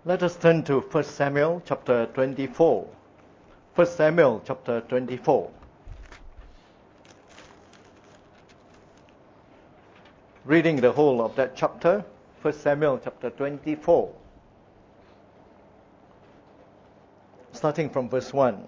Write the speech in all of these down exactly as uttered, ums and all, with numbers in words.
Let us turn to First Samuel chapter twenty-four. First Samuel chapter twenty-four. Reading the whole of that chapter, First Samuel chapter twenty-four. Starting from verse one.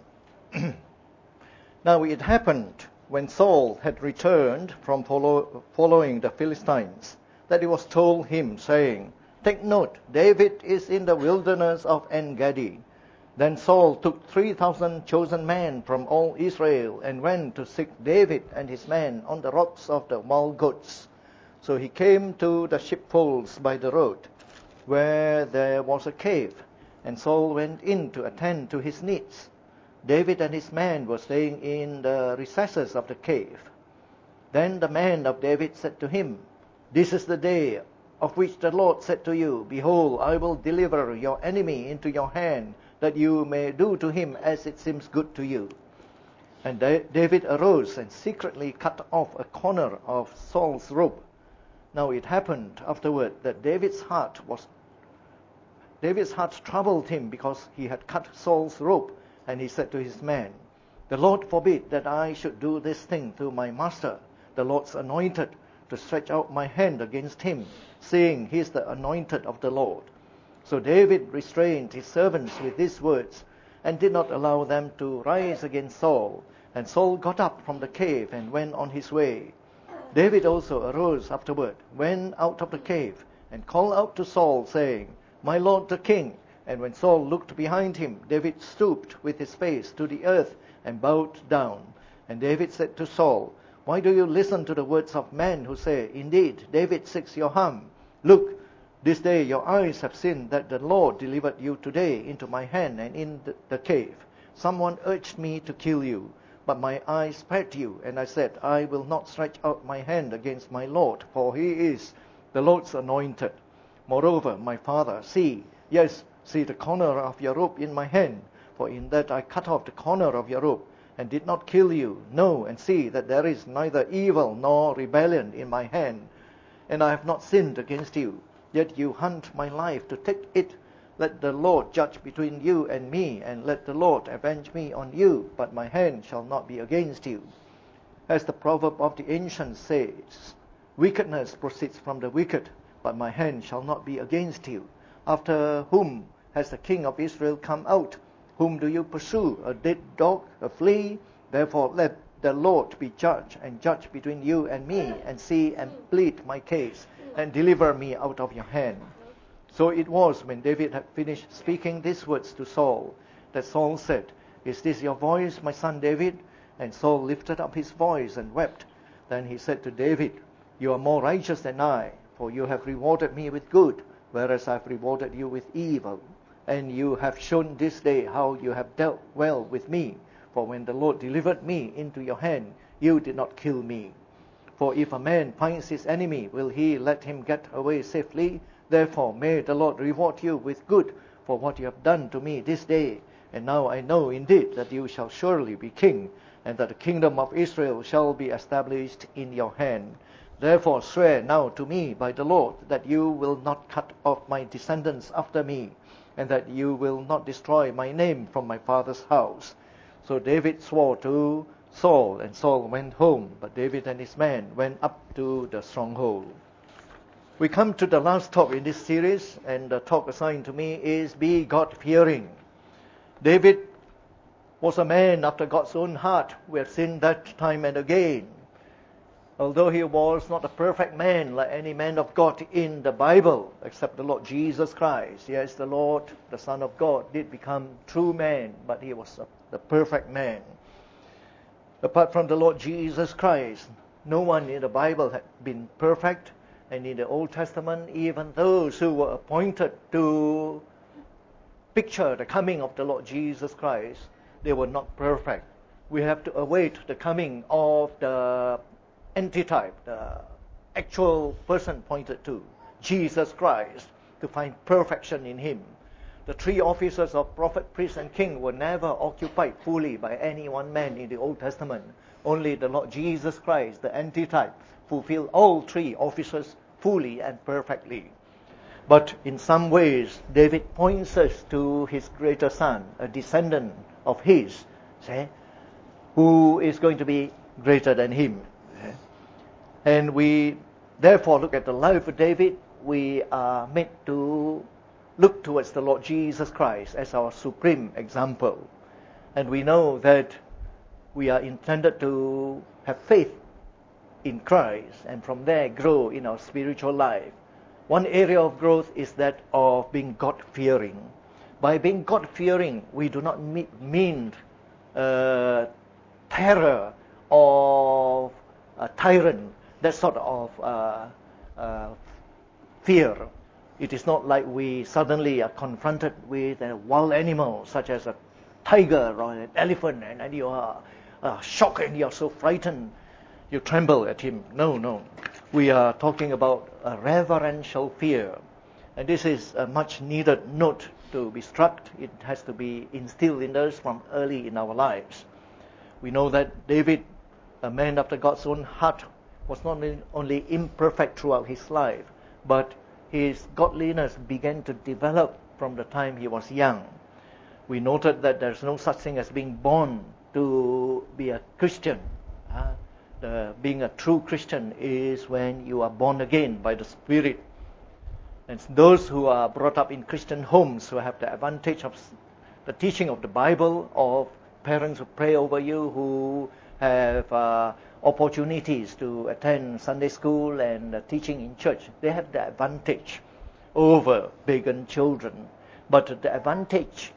Now it happened when Saul had returned from follow, following the Philistines, that it was told him, saying, Take note, David is in the wilderness of En-gedi. Then Saul took three thousand chosen men from all Israel and went to seek David and his men on the rocks of the wild goats. So he came to the sheepfolds by the road, where there was a cave, and Saul went in to attend to his needs. David and his men were staying in the recesses of the cave. Then the men of David said to him, This is the day of which the Lord said to you, Behold, I will deliver your enemy into your hand, that you may do to him as it seems good to you. And David arose and secretly cut off a corner of Saul's robe. Now it happened afterward that David's heart was David's heart troubled him because he had cut Saul's robe, and he said to his men, The Lord forbid that I should do this thing to my master, the Lord's anointed, to stretch out my hand against him, seeing he is the anointed of the Lord. So David restrained his servants with these words, and did not allow them to rise against Saul. And Saul got up from the cave and went on his way. David also arose afterward, went out of the cave, and called out to Saul, saying, My lord the king. And when Saul looked behind him, David stooped with his face to the earth and bowed down. And David said to Saul, Why do you listen to the words of men who say, Indeed, David seeks your harm? Look, this day your eyes have seen that the Lord delivered you today into my hand and in the cave. Someone urged me to kill you, but my eyes spared you, and I said, I will not stretch out my hand against my Lord, for he is the Lord's anointed. Moreover, my father, see, yes, see the corner of your robe in my hand, for in that I cut off the corner of your robe, and did not kill you. Know and see that there is neither evil nor rebellion in my hand, and I have not sinned against you. Yet you hunt my life to take it. Let the Lord judge between you and me, and let the Lord avenge me on you, but my hand shall not be against you. As the proverb of the ancients says, Wickedness proceeds from the wicked, but my hand shall not be against you. After whom has the king of Israel come out? Whom do you pursue? A dead dog, a flea? Therefore let the Lord be judge, and judge between you and me, and see and plead my case, and deliver me out of your hand. So it was, when David had finished speaking these words to Saul, that Saul said, Is this your voice, my son David? And Saul lifted up his voice and wept. Then he said to David, You are more righteous than I, for you have rewarded me with good, whereas I have rewarded you with evil. And you have shown this day how you have dealt well with me. For when the Lord delivered me into your hand, you did not kill me. For if a man finds his enemy, will he let him get away safely? Therefore may the Lord reward you with good for what you have done to me this day. And now I know indeed that you shall surely be king, and that the kingdom of Israel shall be established in your hand. Therefore swear now to me by the Lord that you will not cut off my descendants after me, and that you will not destroy my name from my father's house. So David swore to Saul, and Saul went home, but David and his men went up to the stronghold. We come to the last talk in this series, and the talk assigned to me is Be God-fearing. David was a man after God's own heart. We have seen that time and again. Although he was not a perfect man like any man of God in the Bible, except the Lord Jesus Christ. Yes, the Lord, the Son of God, did become true man, but he was a, the perfect man. Apart from the Lord Jesus Christ, no one in the Bible had been perfect. And in the Old Testament, even those who were appointed to picture the coming of the Lord Jesus Christ, they were not perfect. We have to await the coming of the antitype, the actual person pointed to, Jesus Christ, to find perfection in him. The three offices of prophet, priest, and king were never occupied fully by any one man in the Old Testament. Only the Lord Jesus Christ, the antitype, fulfilled all three offices fully and perfectly. But in some ways, David points us to his greater son, a descendant of his, see, who is going to be greater than him. And we therefore look at the life of David. We are made to look towards the Lord Jesus Christ as our supreme example. And we know that we are intended to have faith in Christ and from there grow in our spiritual life. One area of growth is that of being God-fearing. By being God-fearing, we do not mean uh, terror of a tyrant, that sort of uh, uh, fear. It is not like we suddenly are confronted with a wild animal such as a tiger or an elephant, and, and you are uh, shocked and you are so frightened, you tremble at him. No, no. We are talking about a reverential fear. And this is a much needed note to be struck. It has to be instilled in us from early in our lives. We know that David, a man after God's own heart, was not only imperfect throughout his life, but his godliness began to develop from the time he was young. We noted that there's no such thing as being born to be a Christian. Uh, the, being a true Christian is when you are born again by the Spirit. And those who are brought up in Christian homes, who have the advantage of the teaching of the Bible, of parents who pray over you, who have uh, opportunities to attend Sunday school and uh, teaching in church, they have the advantage over pagan children. But the advantage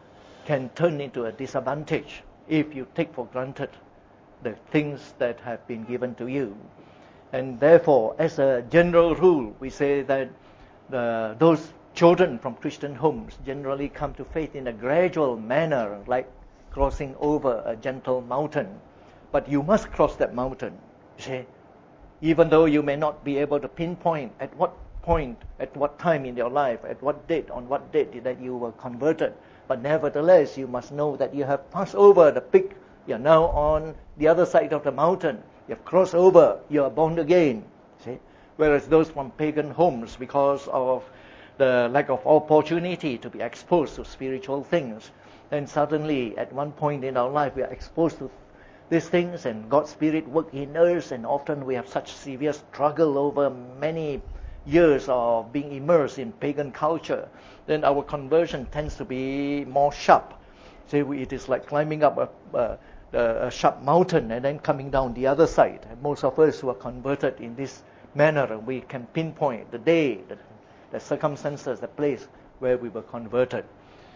can turn into a disadvantage if you take for granted the things that have been given to you. And therefore, as a general rule, we say that the, those children from Christian homes generally come to faith in a gradual manner, like crossing over a gentle mountain. But you must cross that mountain, you see. Even though you may not be able to pinpoint at what point, at what time in your life, at what date, on what date that you were converted. But nevertheless, you must know that you have passed over the peak. You're now on the other side of the mountain. You've crossed over. You're born again. See? Whereas those from pagan homes, because of the lack of opportunity to be exposed to spiritual things, then suddenly at one point in our life we are exposed to these things, and God's Spirit work in us, and often we have such severe struggle over many years of being immersed in pagan culture. Then our conversion tends to be more sharp. So it is like climbing up a, a, a sharp mountain and then coming down the other side. And most of us who are converted in this manner, we can pinpoint the day, the, the circumstances, the place where we were converted.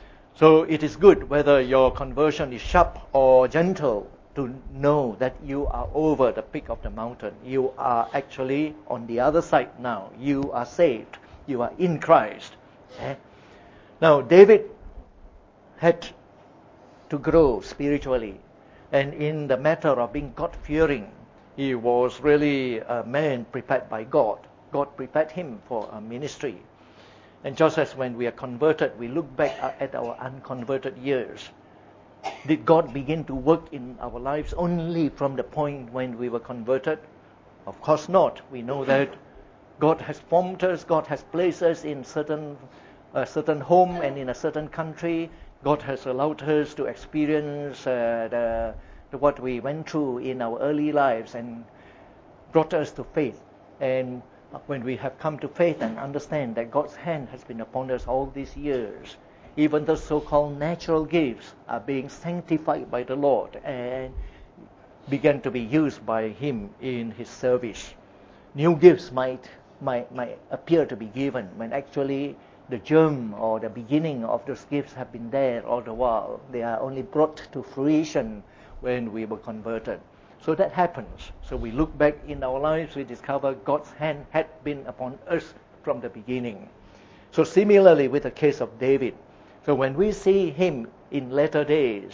So it is good whether your conversion is sharp or gentle, to know that you are over the peak of the mountain. You are actually on the other side now. You are saved. You are in Christ. Okay? Now, David had to grow spiritually. And in the matter of being God-fearing, he was really a man prepared by God. God prepared him for a ministry. And just as when we are converted, we look back at our unconverted years. Did God begin to work in our lives only from the point when we were converted? Of course not. We know that God has formed us, God has placed us in certain a certain home and in a certain country. God has allowed us to experience uh, the, the what we went through in our early lives and brought us to faith. And when we have come to faith and understand that God's hand has been upon us all these years, even the so-called natural gifts are being sanctified by the Lord and began to be used by Him in His service. New gifts might, might, might appear to be given when actually the germ or the beginning of those gifts have been there all the while. They are only brought to fruition when we were converted. So that happens. So we look back in our lives, we discover God's hand had been upon us from the beginning. So similarly with the case of David, so when we see him in later days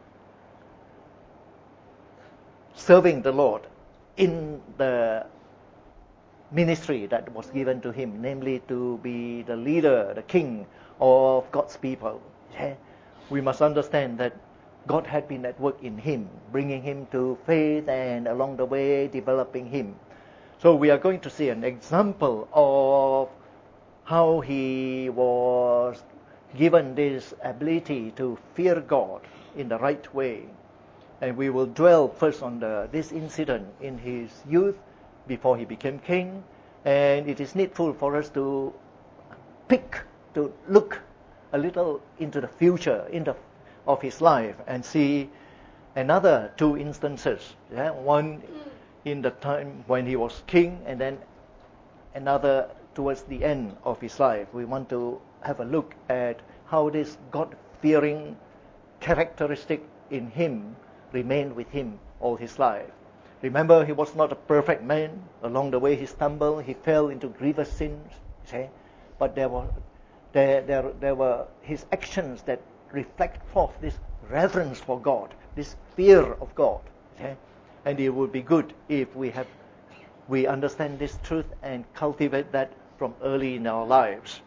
serving the Lord in the ministry that was given to him, namely to be the leader, the king of God's people, yeah, we must understand that God had been at work in him, bringing him to faith and along the way developing him. So we are going to see an example of how he was given this ability to fear God in the right way. And we will dwell first on the, this incident in his youth before he became king. And it is needful for us to pick, to look a little into the future in the, of his life and see another two instances. Yeah? One in the time when he was king, and then another towards the end of his life. We want to have a look at how this God-fearing characteristic in him remained with him all his life. Remember, he was not a perfect man. Along the way he stumbled, he fell into grievous sins. See? But there were, there, there, there were his actions that reflect forth this reverence for God, this fear of God. See? And it would be good if we have we understand this truth and cultivate that from early in our lives.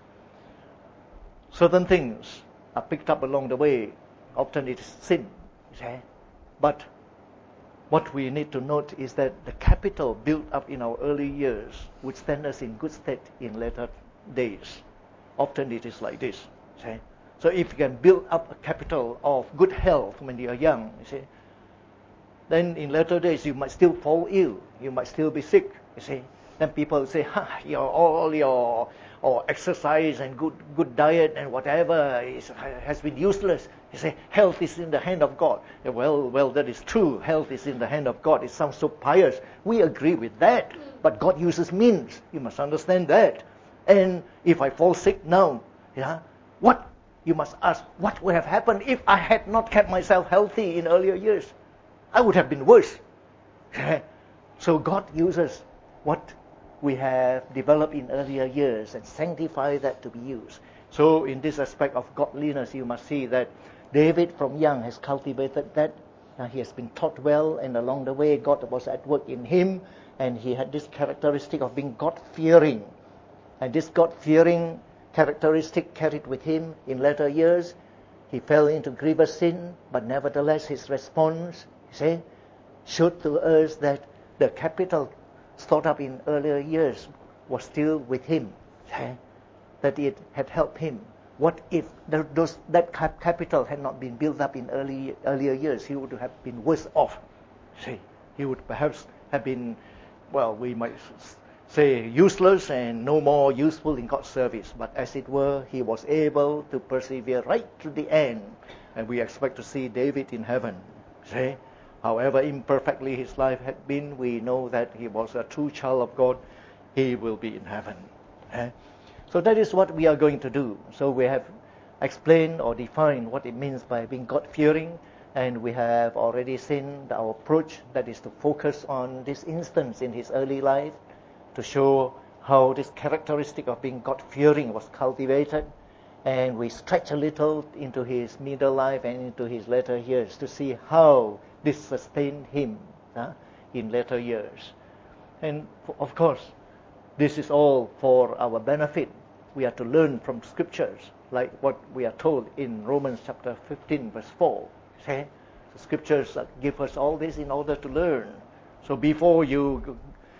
Certain things are picked up along the way. Often it is sin. See? But what we need to note is that the capital built up in our early years would stand us in good stead in later days. Often it is like this. See? So if you can build up a capital of good health when you are young, you see, then in later days you might still fall ill. You might still be sick, you see. Then people say, ha, your, all your or exercise and good good diet and whatever is, has been useless. You say, health is in the hand of God. Well, well, that is true. Health is in the hand of God. It sounds so pious. We agree with that. But God uses means. You must understand that. And if I fall sick now, yeah, what? You must ask, what would have happened if I had not kept myself healthy in earlier years? I would have been worse. So God uses what we have developed in earlier years and sanctify that to be used. So in this aspect of godliness, you must see that David from young has cultivated that. Now he has been taught well, and along the way God was at work in him, and he had this characteristic of being God-fearing. And this God-fearing characteristic carried with him in later years. He fell into grievous sin, but nevertheless his response, you see, showed to us that the capital stored up in earlier years was still with him, okay? That it had helped him. What if the, those, that capital had not been built up in early earlier years? He would have been worse off. See, he would perhaps have been, well, we might say useless and no more useful in God's service. But as it were, he was able to persevere right to the end, and we expect to see David in heaven. See. However imperfectly his life had been, we know that he was a true child of God. He will be in heaven. Eh? So that is what we are going to do. So we have explained or defined what it means by being God-fearing, and we have already seen our approach, that is to focus on this instance in his early life, to show how this characteristic of being God-fearing was cultivated. And we stretch a little into his middle life and into his later years to see how this sustained him uh, in later years. And of course, this is all for our benefit. We are to learn from scriptures, like what we are told in Romans chapter fifteen, verse four. See? The scriptures give us all this in order to learn. So before you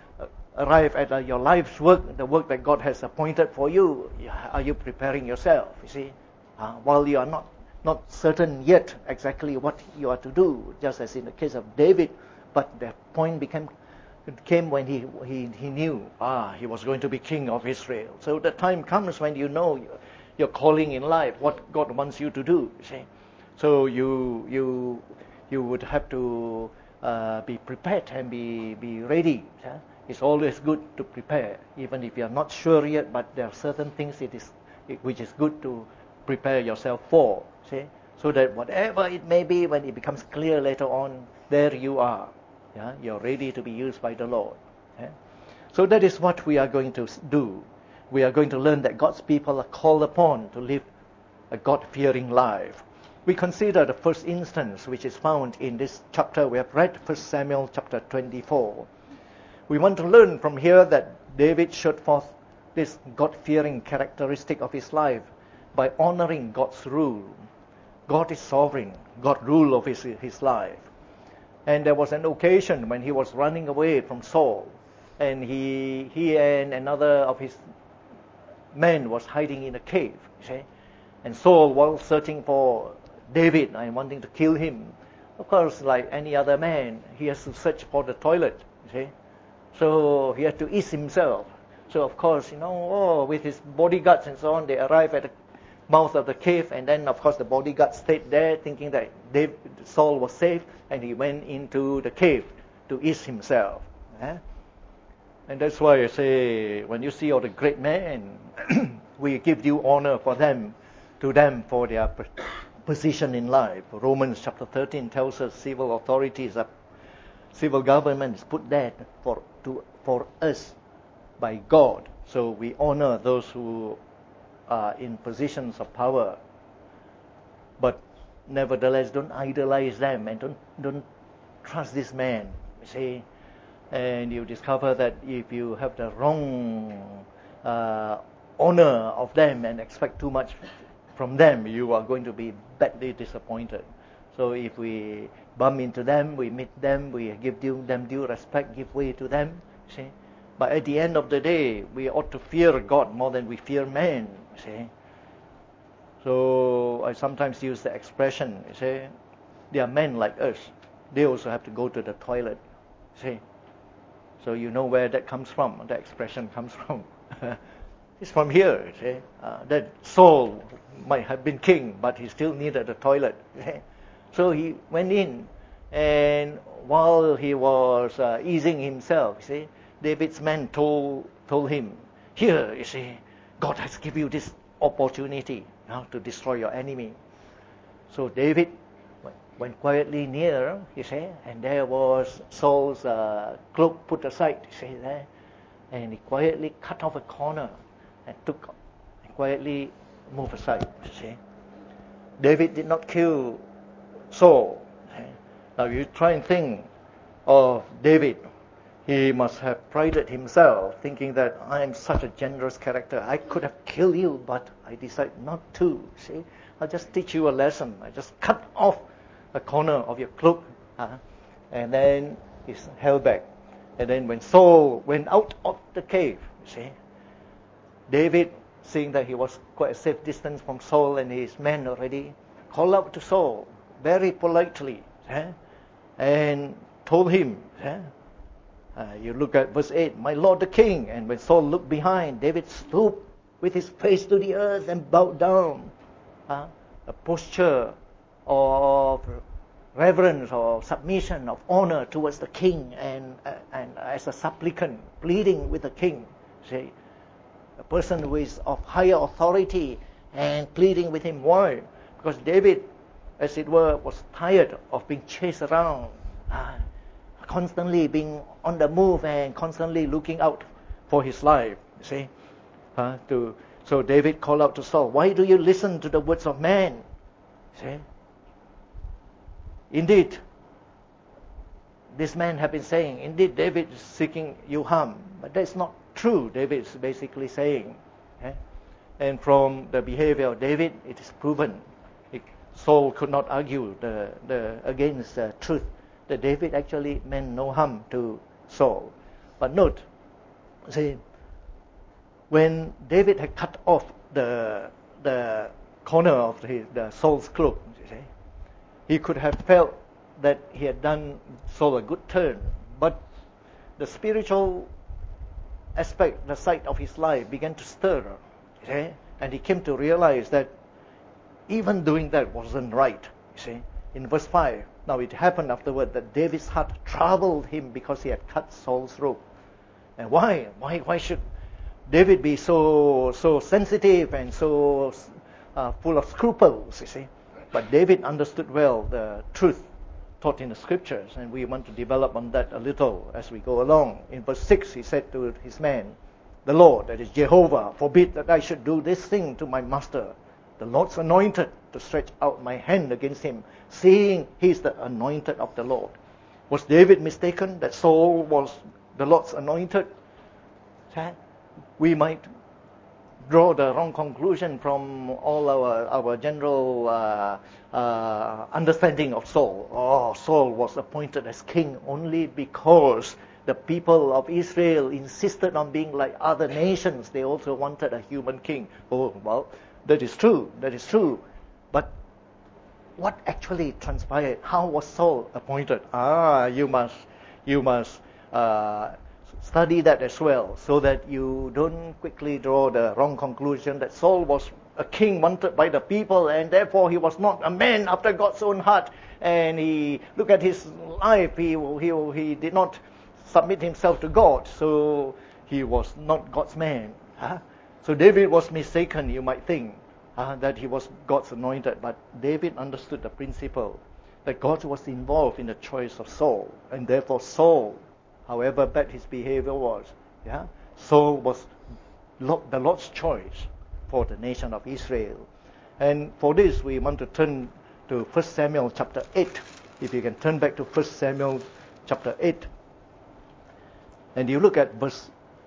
arrive at uh, your life's work, the work that God has appointed for you, are you preparing yourself? You see, uh, while you are not not certain yet exactly what you are to do, just as in the case of David, but the point became came when he he he knew ah he was going to be king of Israel. So the time comes when you know your, your calling in life, what God wants you to do. You see, so you you you would have to uh, be prepared and be be ready. Huh? It's always good to prepare, even if you are not sure yet, but there are certain things it is which is good to prepare yourself for, see? So that whatever it may be, when it becomes clear later on, there you are. Yeah? You're ready to be used by the Lord. Yeah? So that is what we are going to do. We are going to learn that God's people are called upon to live a God-fearing life. We consider the first instance which is found in this chapter. We have read First Samuel chapter twenty-four. We want to learn from here that David showed forth this God-fearing characteristic of his life by honoring God's rule. God is sovereign. God ruled over his, his life. And there was an occasion when he was running away from Saul, and he he and another of his man was hiding in a cave, you see. And Saul was searching for David and wanting to kill him. Of course, like any other man, he has to search for the toilet, you see. So he had to ease himself. So of course, you know, oh, with his bodyguards and so on, they arrive at the mouth of the cave, and then of course the bodyguard stayed there thinking that David, Saul was safe, and he went into the cave to ease himself. Eh? And that's why I say, when you see all the great men, we give due honor for them, to them for their position in life. Romans chapter thirteen tells us civil authorities, are, civil government is put there for to for us by God. So we honor those who are in positions of power, but nevertheless don't idolize them and don't don't trust this man. You see, and you discover that if you have the wrong uh, honor of them and expect too much from them, you are going to be badly disappointed. So if we bump into them, we meet them, we give due, them due respect, give way to them. See. But at the end of the day, we ought to fear God more than we fear man, you see. So I sometimes use the expression, you see, there are men like us. They also have to go to the toilet, see. So you know where that comes from, the expression comes from. It's from here, you see. Uh, that Saul might have been king, but he still needed the toilet. You see? So he went in, and while he was uh, easing himself, you see, David's men told told him, here, you see, God has given you this opportunity, you know, to destroy your enemy. So David went quietly near, you see, and there was Saul's uh, cloak put aside, you see, there. And he quietly cut off a corner and took and quietly moved aside, you see. David did not kill Saul. You see. Now you try and think of David. He must have prided himself, thinking that I am such a generous character. I could have killed you, but I decided not to. See, I'll just teach you a lesson. I just cut off a corner of your cloak, huh? And then he's held back. And then when Saul went out of the cave, you see, David, seeing that he was quite a safe distance from Saul and his men already, called out to Saul very politely, huh? And told him, huh? Uh, you look at verse eight, my Lord the King. And when Saul looked behind, David stooped with his face to the earth and bowed down. Uh, a posture of reverence or submission, of honor towards the king, and uh, and as a supplicant, pleading with the king. See, a person who is of higher authority and pleading with him. Why? Because David, as it were, was tired of being chased around. Uh, constantly being on the move and constantly looking out for his life, you see. Uh, to, so David called out to Saul, why do you listen to the words of man? See? Indeed, this man had been saying, indeed David is seeking you harm. But that's not true, David is basically saying. Okay? And from the behavior of David, it is proven. It, Saul could not argue the, the, against the truth. That David actually meant no harm to Saul. But note, see, when David had cut off the the corner of his, the Saul's cloak, you see, he could have felt that he had done Saul a good turn. But the spiritual aspect, the side of his life began to stir, you see, and he came to realize that even doing that wasn't right, you see. In verse five, now it happened afterward that David's heart troubled him because he had cut Saul's robe. And why? Why? Why should David be so so sensitive and so uh, full of scruples? You see, but David understood well the truth taught in the scriptures, and we want to develop on that a little as we go along. In verse six, he said to his man, "The Lord, that is Jehovah, forbid that I should do this thing to my master, the Lord's anointed, to stretch out my hand against him, seeing he is the anointed of the Lord." Was David mistaken that Saul was the Lord's anointed? We might draw the wrong conclusion from all our, our general uh, uh, understanding of Saul. Oh, Saul was appointed as king only because the people of Israel insisted on being like other nations. They also wanted a human king. Oh, well, that is true. That is true. But what actually transpired? How was Saul appointed? Ah, you must, you must uh, study that as well, so that you don't quickly draw the wrong conclusion that Saul was a king wanted by the people, and therefore he was not a man after God's own heart. And he look at his life; he he he did not submit himself to God, so he was not God's man. Huh? So David was mistaken, you might think, uh, that he was God's anointed. But David understood the principle that God was involved in the choice of Saul, and therefore Saul, however bad his behavior was, yeah, Saul was the Lord's choice for the nation of Israel. And for this, we want to turn to First Samuel chapter eight. If you can turn back to First Samuel chapter eight. And you look at verse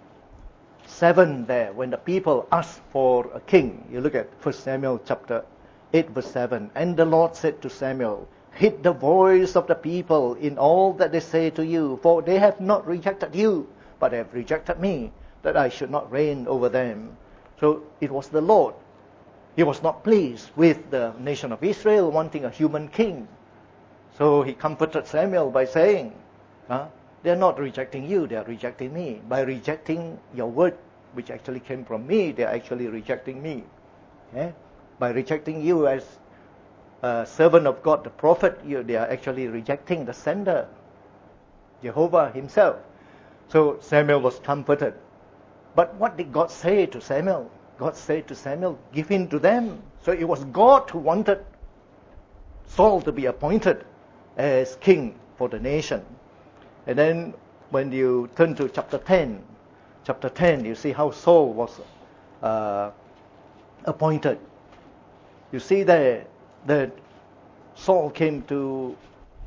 seven there, when the people asked for a king. You look at First Samuel chapter eight, verse seven. And the Lord said to Samuel, heed the voice of the people in all that they say to you, for they have not rejected you, but have rejected me, that I should not reign over them. So it was the Lord. He was not pleased with the nation of Israel wanting a human king. So he comforted Samuel by saying, huh, they're not rejecting you, they're rejecting me. By rejecting your word, which actually came from me, they're actually rejecting me. Okay? By rejecting you as a servant of God, the prophet, you, they are actually rejecting the sender, Jehovah himself. So Samuel was comforted. But what did God say to Samuel? God said to Samuel, give in to them. So it was God who wanted Saul to be appointed as king for the nation. And then when you turn to chapter ten, chapter ten, you see how Saul was uh, appointed. You see there that Saul came to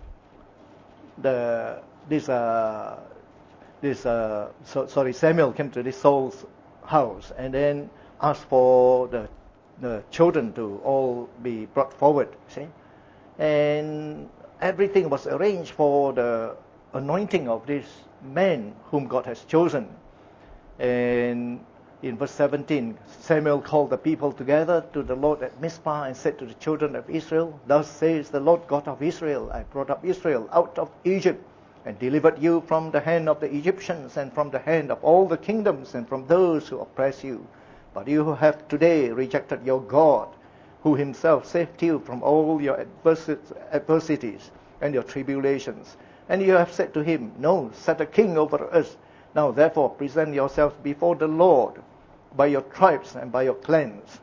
the this uh, this uh, so, sorry Samuel came to this Saul's house and then asked for the the children to all be brought forward. See, and everything was arranged for the anointing of this man whom God has chosen. And in verse seventeen, Samuel called the people together to the Lord at Mizpah and said to the children of Israel, thus says the Lord God of Israel, I brought up Israel out of Egypt and delivered you from the hand of the Egyptians and from the hand of all the kingdoms and from those who oppress you. But you have today rejected your God, who himself saved you from all your adversities and your tribulations. And you have said to him, no, set a king over us. Now therefore present yourselves before the Lord by your tribes and by your clans.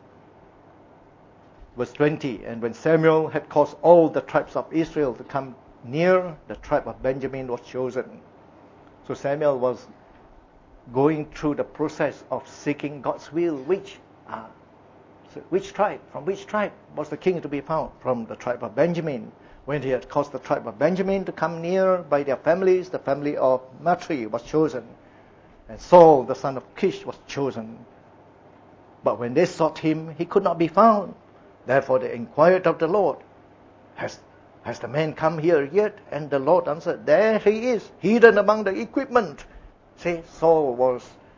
Verse twenty, and when Samuel had caused all the tribes of Israel to come near, the tribe of Benjamin was chosen. So Samuel was going through the process of seeking God's will. Which, uh, so which tribe? From which tribe was the king to be found? From the tribe of Benjamin. When he had caused the tribe of Benjamin to come near by their families, the family of Matri was chosen. And Saul, the son of Kish, was chosen. But when they sought him, he could not be found. Therefore they inquired of the Lord, Has, has the man come here yet? And the Lord answered, there he is, hidden among the equipment. See, Saul was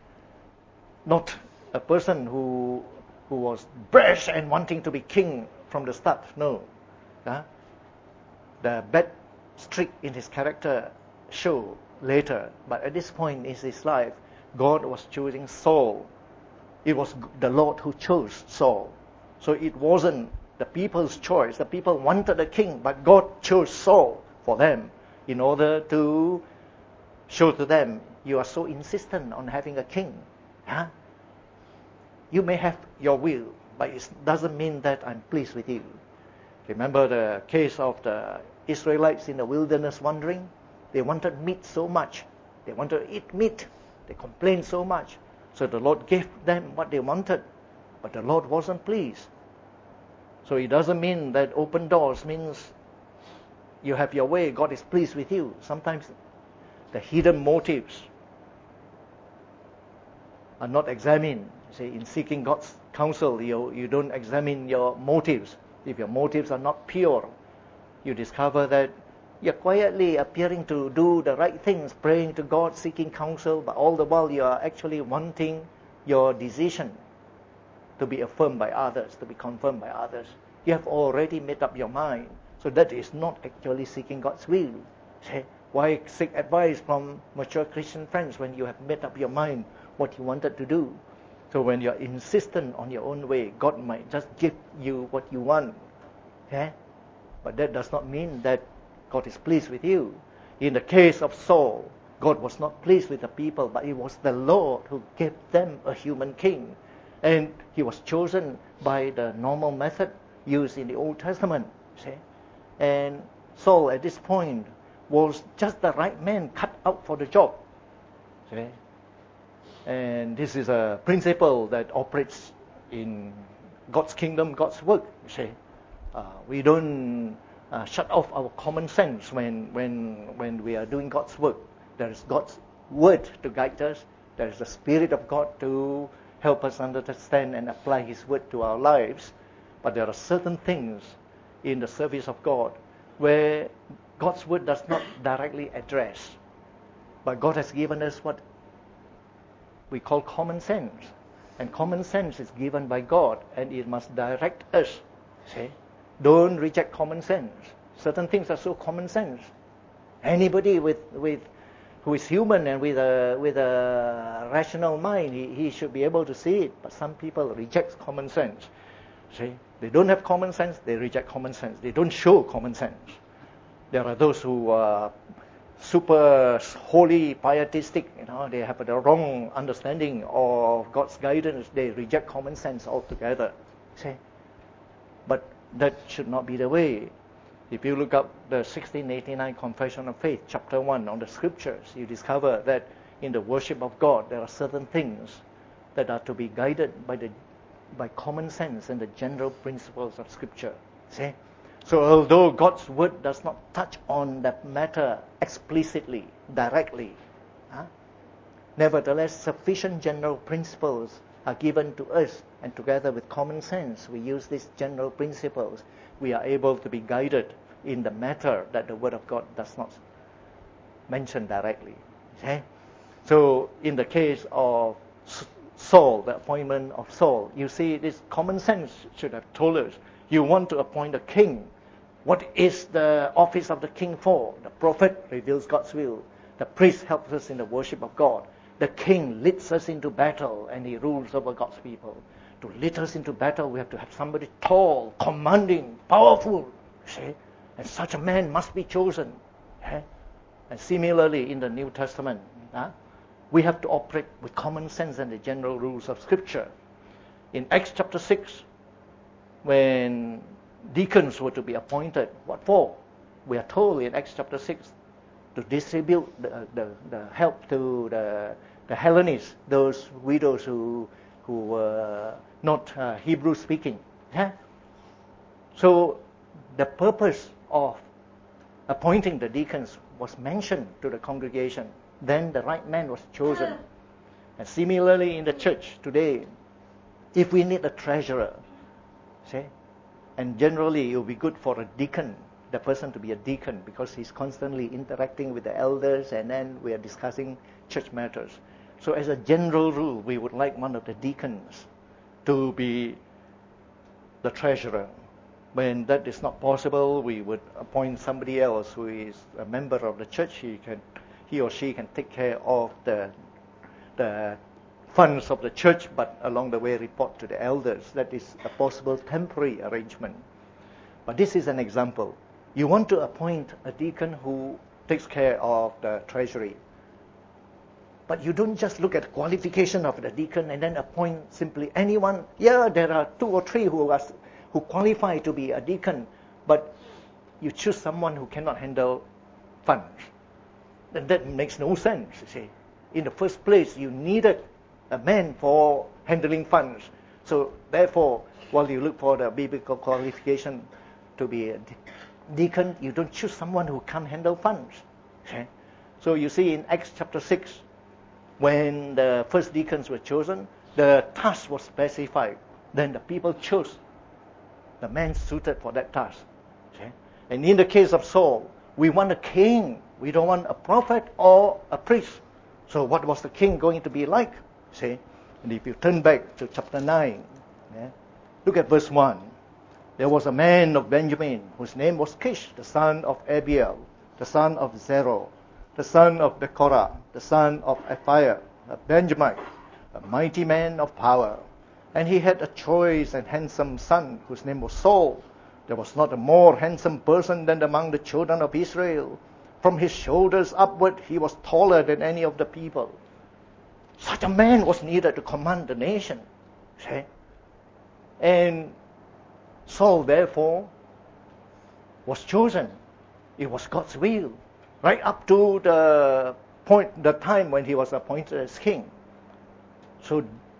not a person who who was brash and wanting to be king from the start. No. Huh? The bad streak in his character show later. But at this point in his life, God was choosing Saul. It was the Lord who chose Saul. So it wasn't the people's choice. The people wanted a king, but God chose Saul for them in order to show to them, you are so insistent on having a king. Huh? You may have your will, but it doesn't mean that I'm pleased with you. Remember the case of the Israelites in the wilderness wandering? They wanted meat so much. They wanted to eat meat. They complained so much. So the Lord gave them what they wanted. But the Lord wasn't pleased. So it doesn't mean that open doors means you have your way, God is pleased with you. Sometimes the hidden motives are not examined. See, in seeking God's counsel, you, you don't examine your motives. If your motives are not pure, you discover that You're quietly appearing to do the right things, praying to God, seeking counsel, but all the while you are actually wanting your decision to be affirmed by others, to be confirmed by others. You have already made up your mind. So that is not actually seeking God's will. See? Why seek advice from mature Christian friends when you have made up your mind what you wanted to do? So when you're insistent on your own way, God might just give you what you want. Okay? But that does not mean that God is pleased with you. In the case of Saul, God was not pleased with the people, but it was the Lord who gave them a human king. And he was chosen by the normal method used in the Old Testament. See? And Saul at this point was just the right man cut out for the job. See? And this is a principle that operates in God's kingdom, God's work. You see, uh, we don't uh, shut off our common sense when when when we are doing God's work. There is God's word to guide us. There is the Spirit of God to help us understand and apply His word to our lives. But there are certain things in the service of God where God's word does not directly address. But God has given us what we call common sense. And common sense is given by God, and it must direct us. See? Don't reject common sense. Certain things are so common sense. Anybody with with who is human and with a with a rational mind, he, he should be able to see it. But some people reject common sense. See? They don't have common sense, they reject common sense. They don't show common sense. There are those who are super holy, pietistic, you know, they have the wrong understanding of God's guidance. They reject common sense altogether. See? But that should not be the way. If you look up the sixteen eighty-nine Confession of Faith, chapter one on the scriptures, you discover that in the worship of God, there are certain things that are to be guided by the by common sense and the general principles of Scripture. See? So although God's word does not touch on that matter explicitly, directly, huh? nevertheless, sufficient general principles are given to us, and together with common sense, we use these general principles, we are able to be guided in the matter that the word of God does not mention directly. Okay? So in the case of Saul, the appointment of Saul, you see, this common sense should have told us, you want to appoint a king. What is the office of the king for? The prophet reveals God's will. The priest helps us in the worship of God. The king leads us into battle, and he rules over God's people. To lead us into battle, we have to have somebody tall, commanding, powerful. See? And such a man must be chosen. Okay? And similarly, in the New Testament, huh? we have to operate with common sense and the general rules of Scripture. In Acts chapter six, when deacons were to be appointed, what for? We are told in Acts chapter six to distribute the, the, the help to the, the Hellenists, those widows who who were not uh, Hebrew speaking. Yeah? So the purpose of appointing the deacons was mentioned to the congregation. Then the right man was chosen. And similarly in the church today, if we need a treasurer, see, and generally it will be good for a deacon, the person to be a deacon, because he's constantly interacting with the elders, and then we are discussing church matters. So as a general rule, we would like one of the deacons to be the treasurer. When that is not possible, we would appoint somebody else who is a member of the church. He can, he or she can take care of the the funds of the church, but along the way report to the elders. That is a possible temporary arrangement. But this is an example. You want to appoint a deacon who takes care of the treasury. But you don't just look at the qualification of the deacon and then appoint simply anyone. Yeah, there are two or three who are who qualify to be a deacon, but you choose someone who cannot handle funds. Then that makes no sense, you see. In the first place, you needed a man for handling funds. So therefore, while you look for the biblical qualification to be a deacon, you don't choose someone who can't handle funds. Okay? So you see in Acts chapter six, when the first deacons were chosen, the task was specified. Then the people chose the man suited for that task. Okay? And in the case of Saul, We want a king. We don't want a prophet or a priest. So what was the king going to be like? See? And if you turn back to chapter nine, yeah, look at verse one. There was a man of Benjamin whose name was Kish, the son of Abiel, the son of Zerah, the son of Bekorah, the son of Aphiah, a Benjamite, a mighty man of power. And he had a choice and handsome son whose name was Saul. There was not a more handsome person than among the children of Israel. From his shoulders upward, he was taller than any of the people. Such a man was needed to command the nation. See? And Saul, therefore, was chosen. It was God's will, right up to the point, the time when he was appointed as king. So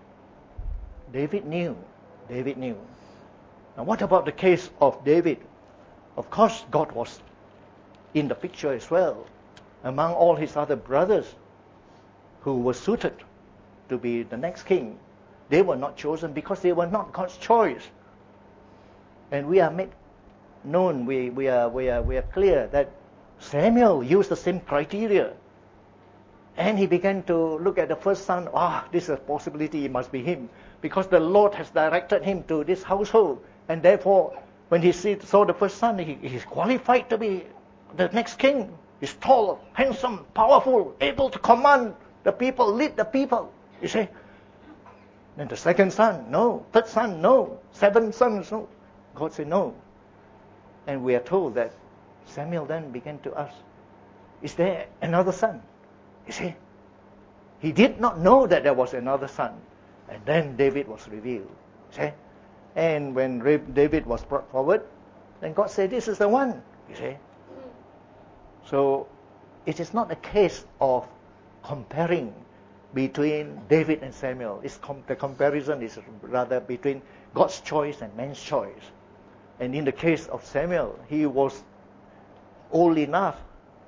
David knew. David knew. Now, what about the case of David? Of course, God was in the picture as well. Among all his other brothers who were suited to be the next king, they were not chosen because they were not God's choice. And we are made known, we, we, are, we, are, we are clear that Samuel used the same criteria. And he began to look at the first son. Ah, oh, this is a possibility, it must be him. Because the Lord has directed him to this household. And therefore, when he see, saw the first son, he, he's qualified to be the next king. He's tall, handsome, powerful, able to command the people, lead the people. You see? Then the second son, no. Third son, no. Seven sons, no. God said no. And we are told that Samuel then began to ask, is there another son? You see? He did not know that there was another son. And then David was revealed. See? And when David was brought forward, then God said, this is the one. You see? So it is not a case of comparing between David and Samuel. It's com- the comparison is rather between God's choice and man's choice. And in the case of Samuel, he was old enough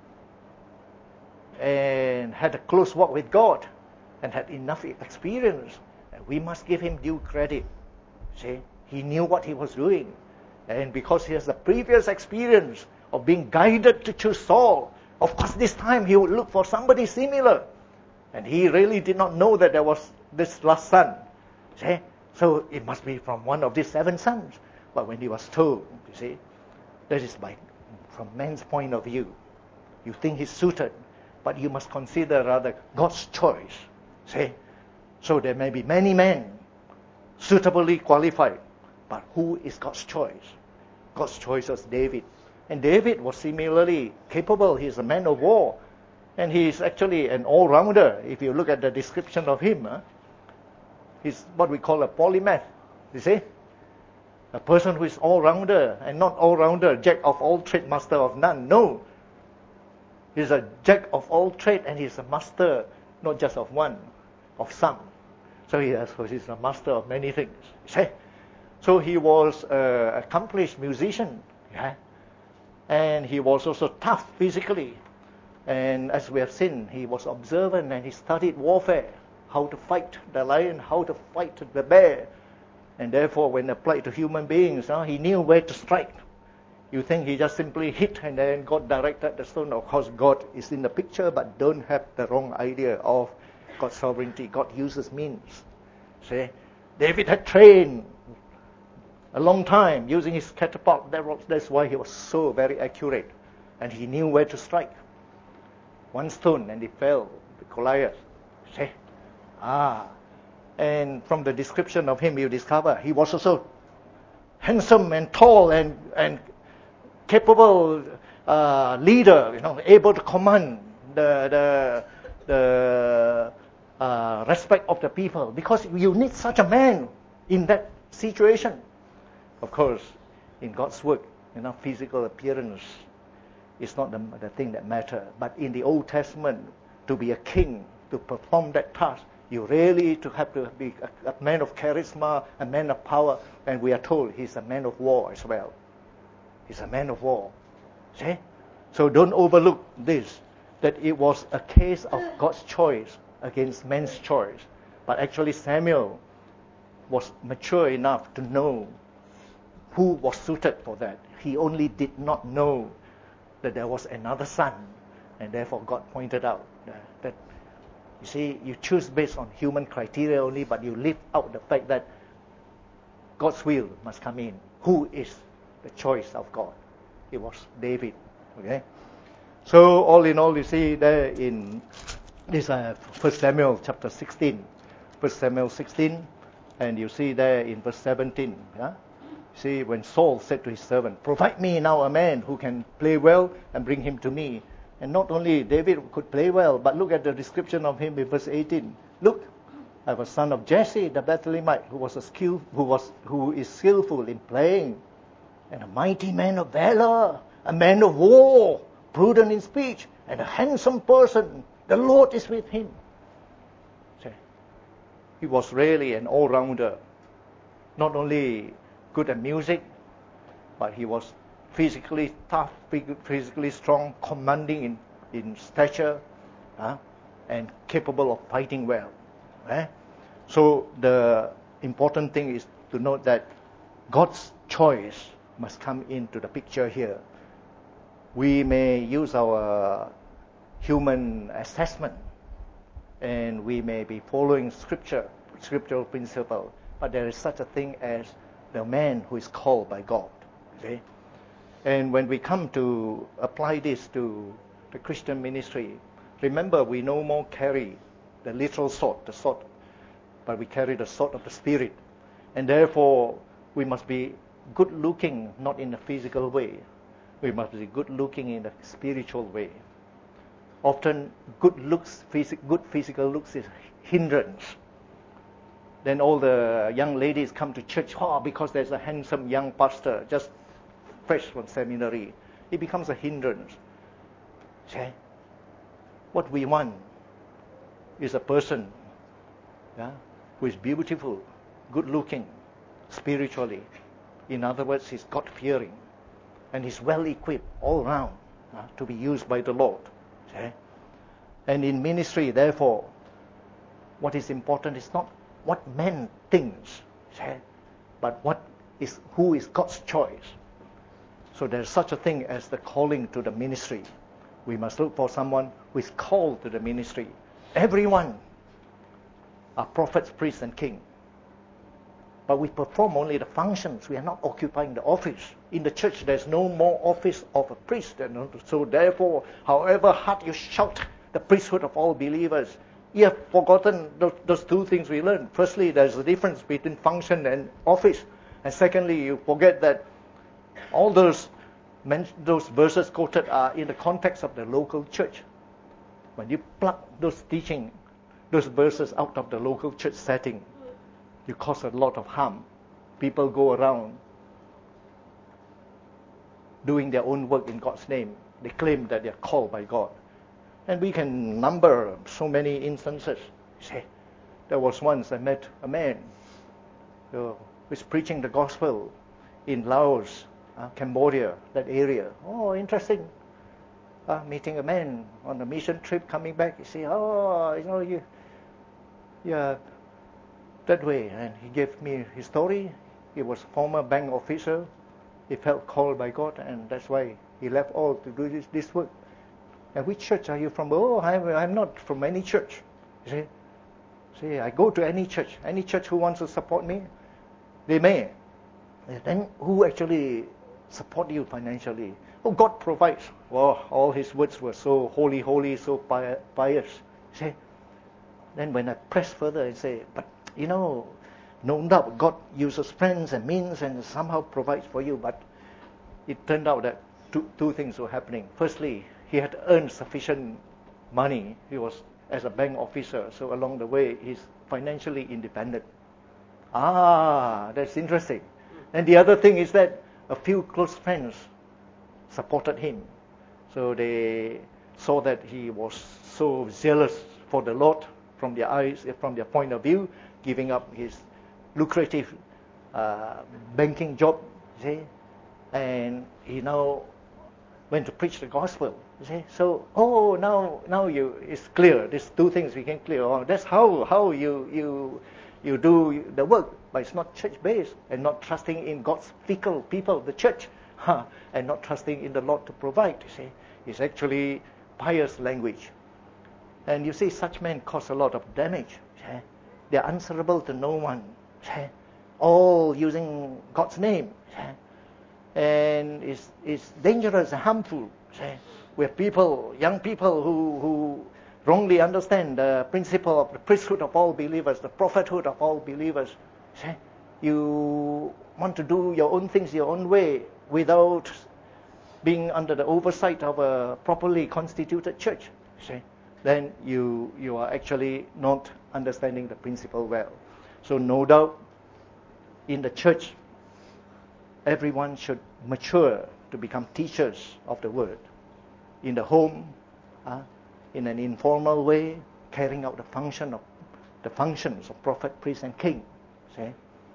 and had a close walk with God and had enough experience. And we must give him due credit. See, he knew what he was doing. And because he has the previous experience of being guided to choose Saul, of course this time he would look for somebody similar. And he really did not know that there was this last son. See? So it must be from one of these seven sons. But when he was told, you see, that is by, from man's point of view. You think he's suited, but you must consider rather God's choice. See? So there may be many men suitably qualified, but who is God's choice? God's choice was David. And David was similarly capable. He's a man of war. And he's actually an all-rounder. If you look at the description of him, huh? He's what we call a polymath. You see? A person who is all-rounder, and not all-rounder, jack of all trade, master of none. No. He's a jack of all trade, and he's a master, not just of one, of some. So he has, he's a master of many things. See? So he was an accomplished musician. Yeah? And he was also tough physically. And as we have seen, he was observant and he studied warfare, how to fight the lion, how to fight the bear. And therefore, when applied to human beings, uh, he knew where to strike. You think he just simply hit and then God directed the stone. Of course, God is in the picture, but don't have the wrong idea of God's sovereignty. God uses means. See, David had trained a long time using his catapult. That was, that's why he was so very accurate. And he knew where to strike. One stone and he fell with Goliath. See? Ah. And from the description of him, you discover he was also handsome and tall and, and capable uh, leader, you know, able to command the the, the uh, respect of the people. Because you need such a man in that situation. Of course, in God's work, you know, physical appearance is not the, the thing that matters. But in the Old Testament, to be a king, to perform that task, you really to have to be a, a man of charisma, a man of power. And we are told he's a man of war as well. He's a man of war. See? So don't overlook this, that it was a case of God's choice against man's choice. But actually Samuel was mature enough to know who was suited for that. He only did not know that there was another son, and therefore God pointed out uh, that, you see, you choose based on human criteria only, but you leave out the fact that God's will must come in. Who is the choice of God? It was David. Okay. So all in all, you see there in this uh, First Samuel chapter sixteen, First Samuel sixteen, and you see there in verse seventeen. Yeah. See, when Saul said to his servant, "Provide me now a man who can play well and bring him to me." And not only David could play well, but look at the description of him in verse eighteen. Look, I have a son of Jesse the Bethlehemite, who was a skill, who was who is skillful in playing, and a mighty man of valor, a man of war, prudent in speech, and a handsome person. The Lord is with him. See, he was really an all-rounder. Not only good at music, but he was physically tough, physically strong, commanding in, in stature, uh, and capable of fighting well. Eh? So the important thing is to note that God's choice must come into the picture here. We may use our human assessment, and we may be following scripture, scriptural principle, but there is such a thing as the man who is called by God. See? And when we come to apply this to the Christian ministry, remember, we no more carry the literal sword, the sword, but we carry the sword of the Spirit. And therefore, we must be good looking, not in a physical way. We must be good looking in a spiritual way. Often, good looks, phys- good physical looks is hindrance. Then all the young ladies come to church, oh, because there's a handsome young pastor just fresh from seminary. It becomes a hindrance. See? What we want is a person, yeah, who is beautiful, good looking, spiritually. In other words, he's God-fearing, and he's well equipped all round uh, to be used by the Lord. See? And in ministry, therefore, what is important is not what man thinks, see? But what is who is God's choice. So there's such a thing as the calling to the ministry. We must look for someone who is called to the ministry. Everyone are prophets, priests, and kings. But we perform only the functions. We are not occupying the office. In the church, there's no more office of a priest. So therefore, however hard you shout the priesthood of all believers, you have forgotten those, those two things we learned. Firstly, there's a difference between function and office. And secondly, you forget that all those those verses quoted are in the context of the local church. When you pluck those teaching, those verses out of the local church setting, you cause a lot of harm. People go around doing their own work in God's name. They claim that they are called by God. And we can number so many instances. See, there was once I met a man who was preaching the gospel in Laos, uh, Cambodia, that area. Oh, interesting. Uh, meeting a man on a mission trip, coming back, you say, oh, you know, you, yeah, that way. And he gave me his story. He was a former bank officer. He felt called by God, and that's why he left all to do this, this work. And which church are you from? Oh, I'm, I'm not from any church. You see? See, I go to any church. Any church who wants to support me, they may. Then who actually support you financially? Oh, God provides. Well, all his words were so holy, holy, so pious. See? Then when I press further and say, but you know, no doubt God uses friends and means and somehow provides for you. But it turned out that two, two things were happening. Firstly, he had earned sufficient money. He was as a bank officer, so along the way, he's financially independent. Ah, that's interesting. And the other thing is that a few close friends supported him. So they saw that he was so zealous for the Lord from their eyes, from their point of view, giving up his lucrative uh, banking job, see, and he now went to preach the gospel. You see, so oh now now you it's clear. These two things became clear. Oh, that's how how you you you do the work, but it's not church based and not trusting in God's fickle people, the church, and not trusting in the Lord to provide. You see, it's actually pious language. And you see, such men cause a lot of damage. See? They are answerable to no one. See? All using God's name. See? And it's, it's dangerous and harmful. See? With people, young people who, who wrongly understand the principle of the priesthood of all believers, the prophethood of all believers. See? You want to do your own things your own way without being under the oversight of a properly constituted church. See? Then you you are actually not understanding the principle well. So no doubt in the church, everyone should mature to become teachers of the word. In the home, uh, in an informal way, carrying out the function of the functions of prophet, priest, and king. See?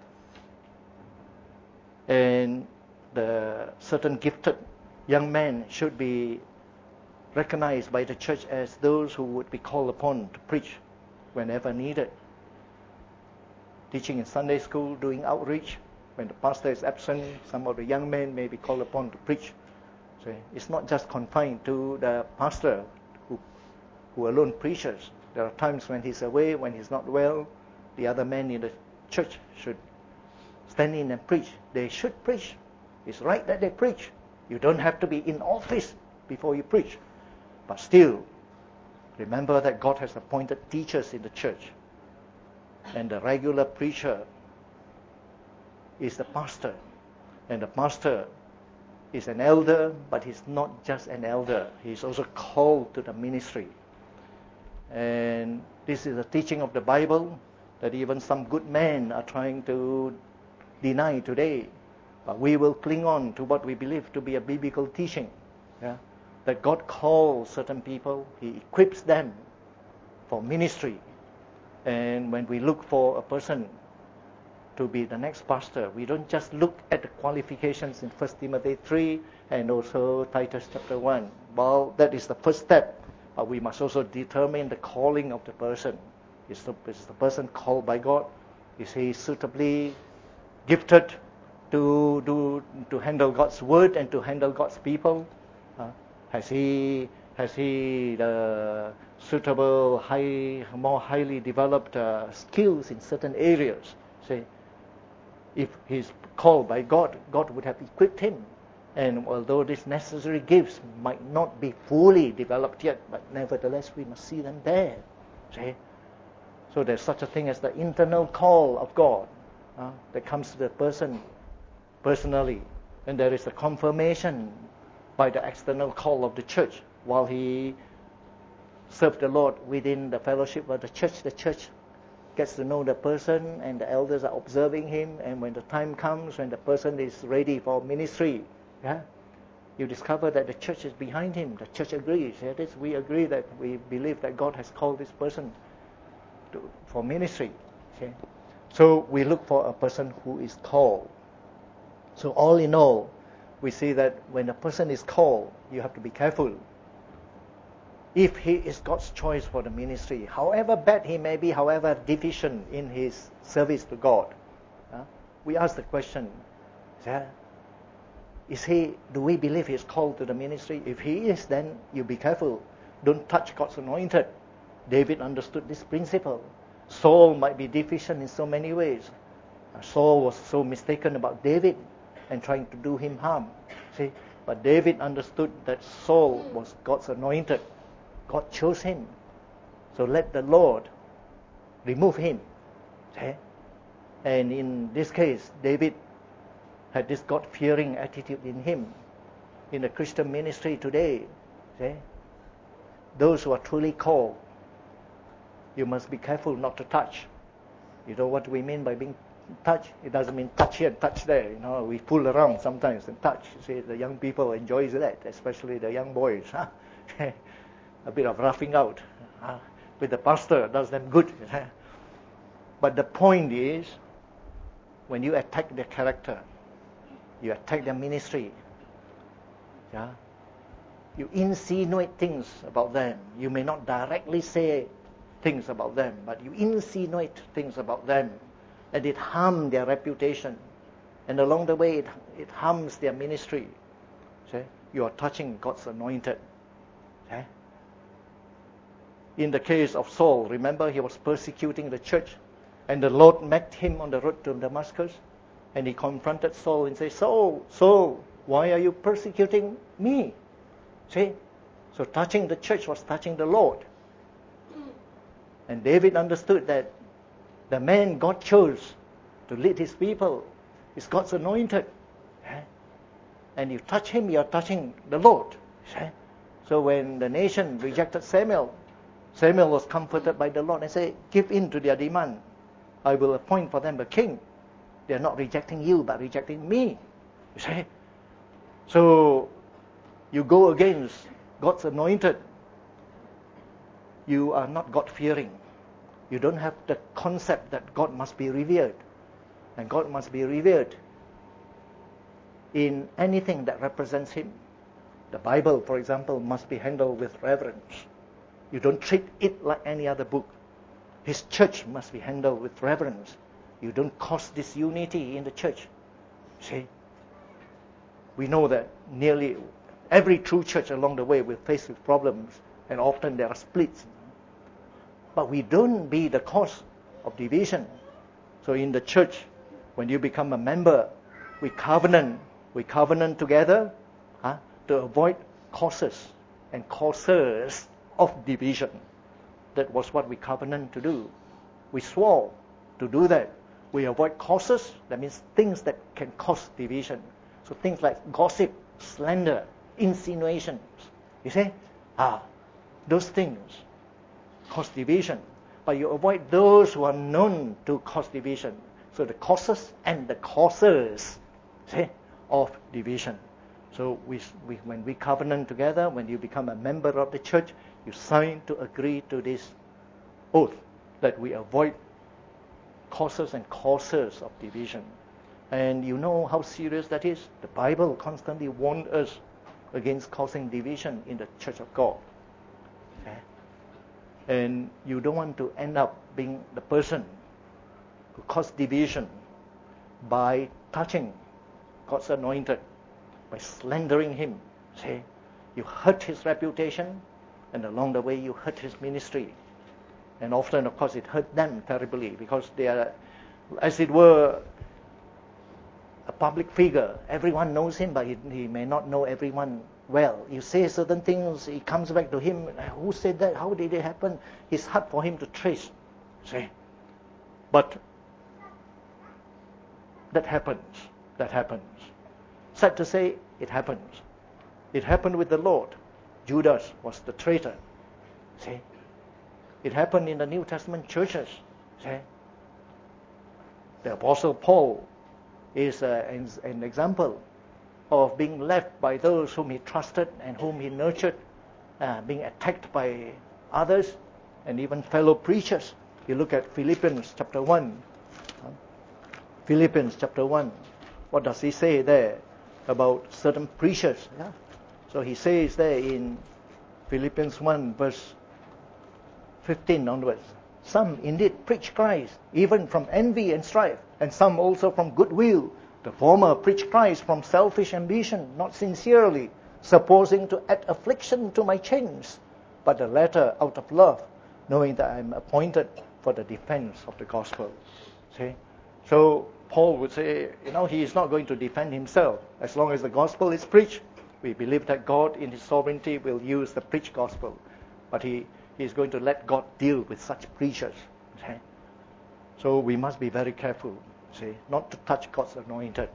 And the certain gifted young men should be recognized by the church as those who would be called upon to preach whenever needed. Teaching in Sunday school, doing outreach. When the pastor is absent, some of the young men may be called upon to preach. So it's not just confined to the pastor who, who alone preaches. There are times when he's away, when he's not well, the other men in the church should stand in and preach. They should preach. It's right that they preach. You don't have to be in office before you preach. But still, remember that God has appointed teachers in the church. And the regular preacher is the pastor. And the pastor is an elder, but he's not just an elder. He's also called to the ministry. And this is the teaching of the Bible that even some good men are trying to deny today. But we will cling on to what we believe to be a biblical teaching. Yeah? That God calls certain people, He equips them for ministry. And when we look for a person to be the next pastor, we don't just look at the qualifications in First Timothy three and also Titus chapter one. Well, that is the first step. But we must also determine the calling of the person. Is the, is the person called by God? Is he suitably gifted to do to handle God's word and to handle God's people? Uh, has he has he the suitable, high, more highly developed uh, skills in certain areas? Say, if he's called by God, God would have equipped him. And although these necessary gifts might not be fully developed yet, but nevertheless we must see them there. See? So there's such a thing as the internal call of God uh, that comes to the person personally. And there is a confirmation by the external call of the church. While he served the Lord within the fellowship of the church, the church gets to know the person and the elders are observing him. And when the time comes, when the person is ready for ministry, yeah, you discover that the church is behind him. The church agrees. Yeah, this, we agree that we believe that God has called this person to, for ministry. Okay? So we look for a person who is called. So all in all, we see that when a person is called, you have to be careful. If he is God's choice for the ministry, however bad he may be, however deficient in his service to God, uh, we ask the question, yeah, is he, do we believe he is called to the ministry? If he is, then you be careful. Don't touch God's anointed. David understood this principle. Saul might be deficient in so many ways. Uh, Saul was so mistaken about David and trying to do him harm. See, but David understood that Saul was God's anointed. God chose him. So let the Lord remove him. See? And in this case, David had this God-fearing attitude in him. In the Christian ministry today, see? Those who are truly called, you must be careful not to touch. You know what we mean by being touched? It doesn't mean touch here and touch there. You know, we fool around sometimes and touch. You see, the young people enjoy that, especially the young boys. Huh? A bit of roughing out uh, with the pastor does them good. But the point is, when you attack their character, you attack their ministry, yeah, you insinuate things about them. You may not directly say things about them, but you insinuate things about them, and it harms their reputation. And along the way, it, it harms their ministry. See? You are touching God's anointed. See? In the case of Saul, remember he was persecuting the church, and the Lord met him on the road to Damascus, and he confronted Saul and said, Saul, Saul, why are you persecuting me? See? So touching the church was touching the Lord. And David understood that the man God chose to lead his people is God's anointed. And you touch him, you are touching the Lord. So when the nation rejected Samuel, Samuel was comforted by the Lord and said, give in to their demand. I will appoint for them a king. They are not rejecting you, but rejecting me. You see? So you go against God's anointed. You are not God-fearing. You don't have the concept that God must be revered. And God must be revered in anything that represents Him. The Bible, for example, must be handled with reverence. You don't treat it like any other book. His church must be handled with reverence. You don't cause disunity in the church. See? We know that nearly every true church along the way will face with problems, and often there are splits. But we don't be the cause of division. So in the church, when you become a member, we covenant, we covenant together huh, to avoid causes and causes of division. That was what we covenant to do. We swore to do that. We avoid causes, that means things that can cause division. So things like gossip, slander, insinuations. You see? Ah, those things cause division. But you avoid those who are known to cause division. So the causes and the causes, see, of division. So we, we, when we covenant together, when you become a member of the church, you sign to agree to this oath that we avoid causes and causes of division. And you know how serious that is? The Bible constantly warned us against causing division in the church of God. Okay? And you don't want to end up being the person who caused division by touching God's anointed, by slandering him. See, you hurt his reputation, and along the way you hurt his ministry. And often, of course, it hurt them terribly because they are, as it were, a public figure. Everyone knows him, but he, he may not know everyone well. You say certain things, it comes back to him. Who said that? How did it happen? It's hard for him to trace. See? But that happens. That happens. Sad to say, it happens. It happened with the Lord. Judas was the traitor. See? It happened in the New Testament churches. See? The Apostle Paul is a, an example of being left by those whom he trusted and whom he nurtured, uh, being attacked by others and even fellow preachers. You look at Philippians chapter one. Huh? Philippians chapter one. What does he say there about certain preachers? Yeah? So he says there in Philippians one verse fifteen onwards, some indeed preach Christ, even from envy and strife, and some also from goodwill. The former preach Christ from selfish ambition, not sincerely, supposing to add affliction to my chains, but the latter out of love, knowing that I am appointed for the defense of the gospel. See? So Paul would say, you know, he is not going to defend himself. As long as the gospel is preached, we believe that God in his sovereignty will use the preached gospel. But he, he is going to let God deal with such preachers. Okay? So we must be very careful, see, not to touch God's anointed.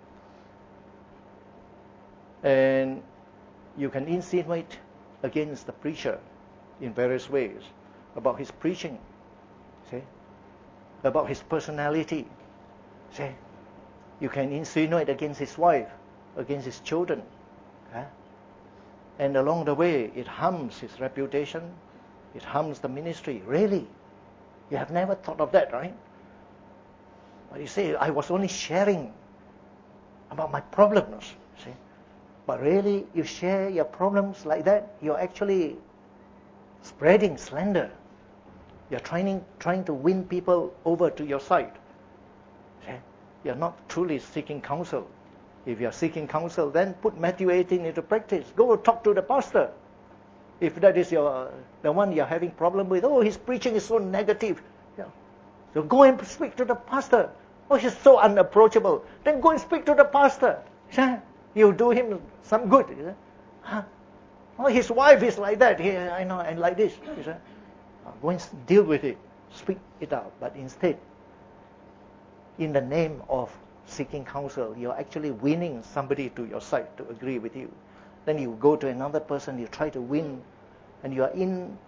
And you can insinuate against the preacher in various ways about his preaching, see, about his personality. See, you can insinuate against his wife, against his children. Okay? And along the way, it harms his reputation, it harms the ministry. Really? You have never thought of that, right? But you say, I was only sharing about my problems. See? But really, you share your problems like that, you're actually spreading slander. You're trying, trying to win people over to your side. See? You're not truly seeking counsel. If you are seeking counsel, then put Matthew eighteen into practice. Go talk to the pastor. If that is your the one you're having problem with, oh, his preaching is so negative. Yeah. So go and speak to the pastor. Oh, he's so unapproachable. Then go and speak to the pastor. You do him some good. Huh? Oh, his wife is like that. He, I know, and like this. Go and deal with it. Speak it out. But instead, in the name of seeking counsel, you're actually winning somebody to your side to agree with you. Then you go to another person, you try to win, and you are in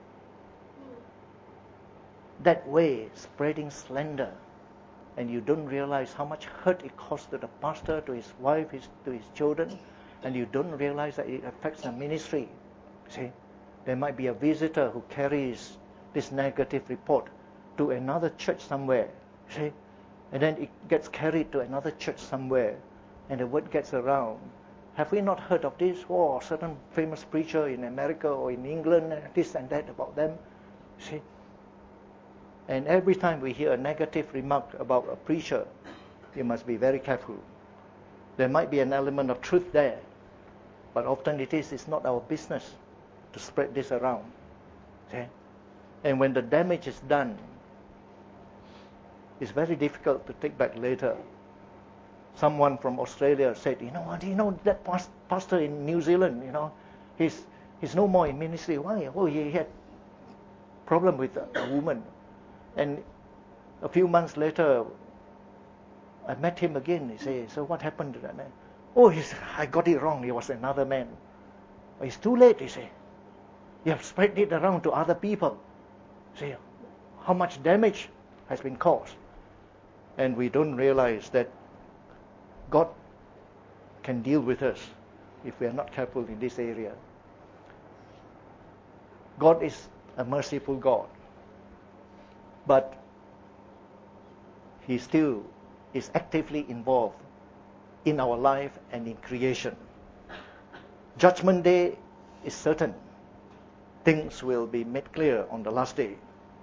that way spreading slander, and you don't realize how much hurt it costs to the pastor, to his wife, his, to his children, and you don't realize that it affects the ministry. See, there might be a visitor who carries this negative report to another church somewhere. See, and then it gets carried to another church somewhere, and the word gets around. Have we not heard of this? Oh, certain famous preacher in America or in England, this and that about them. See? And every time we hear a negative remark about a preacher, you must be very careful. There might be an element of truth there, but often it is, it's not our business to spread this around. See? And when the damage is done, it's very difficult to take back later. Someone from Australia said, you know what, do you know that pastor in New Zealand, you know, he's he's no more in ministry. Why? Oh, he had problem with a, a woman. And a few months later, I met him again. He said, so what happened to that man? Oh, he said, I got it wrong. He was another man. It's too late, he said. You have spread it around to other people. See how much damage has been caused. And we don't realize that God can deal with us if we are not careful in this area. God is a merciful God, but He still is actively involved in our life and in creation. Judgment Day is certain. Things will be made clear on the last day.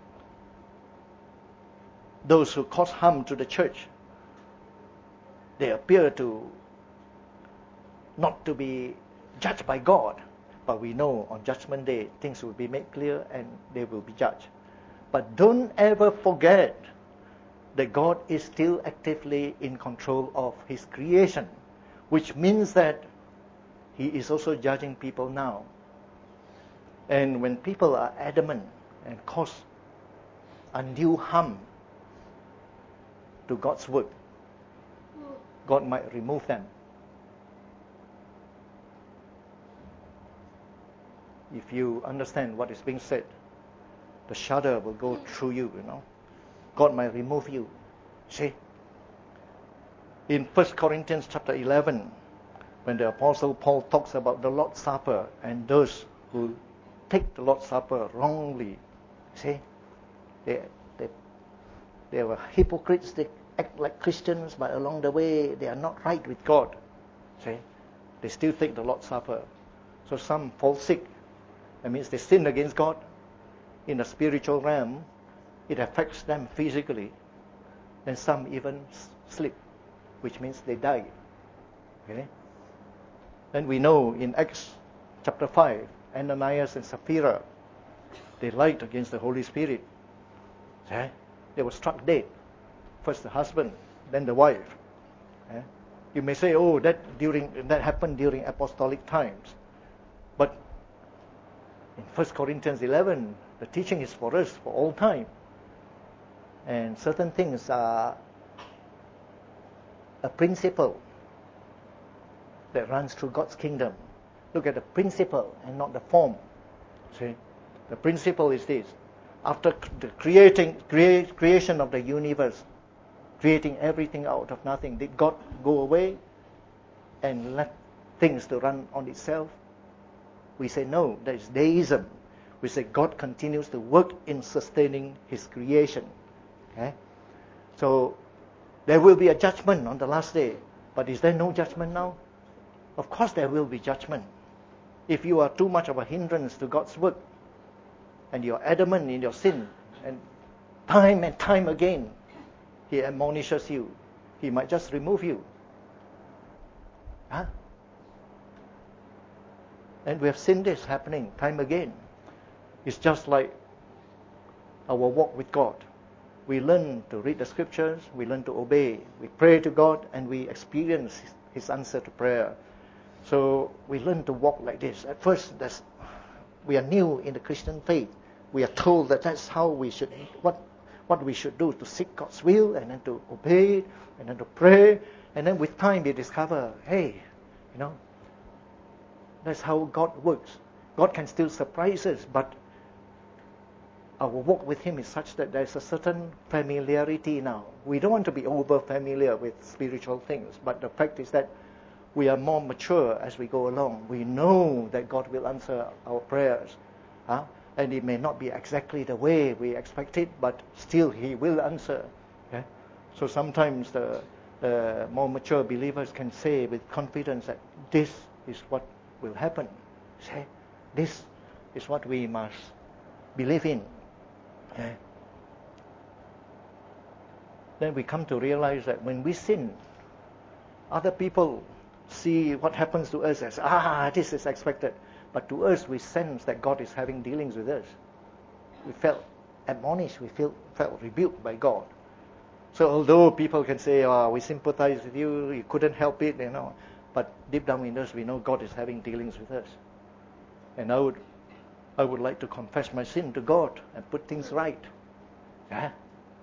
Those who cause harm to the church, they appear to not to be judged by God, but we know on Judgment Day things will be made clear and they will be judged. But don't ever forget that God is still actively in control of His creation, which means that He is also judging people now. And when people are adamant and cause undue harm to God's work, God might remove them. If you understand what is being said, the shudder will go through you, you know. God might remove you. See? In First Corinthians chapter eleven, when the Apostle Paul talks about the Lord's Supper and those who take the Lord's Supper wrongly, see? They, they, they were hypocrites, they act like Christians, but along the way they are not right with God. See? They still take the Lord's Supper. So some fall sick. That means they sin against God. In the spiritual realm, it affects them physically. And some even sleep, which means they die. Okay? And we know in Acts chapter five, Ananias and Sapphira, they lied against the Holy Spirit. Okay? They were struck dead. First the husband, then the wife. Okay? You may say, oh, that during that happened during apostolic times. But in First Corinthians eleven, the teaching is for us for all time. And certain things are a principle that runs through God's kingdom. Look at the principle and not the form. See? The principle is this. After the creating create, creation of the universe, creating everything out of nothing, did God go away and let things to run on itself? We say no, that is deism. We say God continues to work in sustaining His creation. Okay? So there will be a judgment on the last day. But is there no judgment now? Of course there will be judgment. If you are too much of a hindrance to God's work, and you're adamant in your sin, and time and time again He admonishes you, He might just remove you. Huh? And we have seen this happening time again. It's just like our walk with God. We learn to read the scriptures, we learn to obey, we pray to God, and we experience His answer to prayer. So we learn to walk like this. At first, that's, we are new in the Christian faith. We are told that that's how we should, what, what we should do to seek God's will, and then to obey, and then to pray. And then with time we discover, hey, you know, that's how God works. God can still surprise us, but our walk with Him is such that there's a certain familiarity now. We don't want to be over familiar with spiritual things, but the fact is that we are more mature as we go along. We know that God will answer our prayers. Huh? And it may not be exactly the way we expect it, but still He will answer. Okay? So sometimes the, the more mature believers can say with confidence that this is what will happen. Say, this is what we must believe in. Okay? Then we come to realize that when we sin, other people see what happens to us as, ah, this is expected. But to us, we sense that God is having dealings with us. We felt admonished, we feel, felt rebuked by God. So although people can say, oh, we sympathize with you, you couldn't help it, you know, but deep down in us, we know God is having dealings with us. And I would, I would like to confess my sin to God and put things right. Yeah?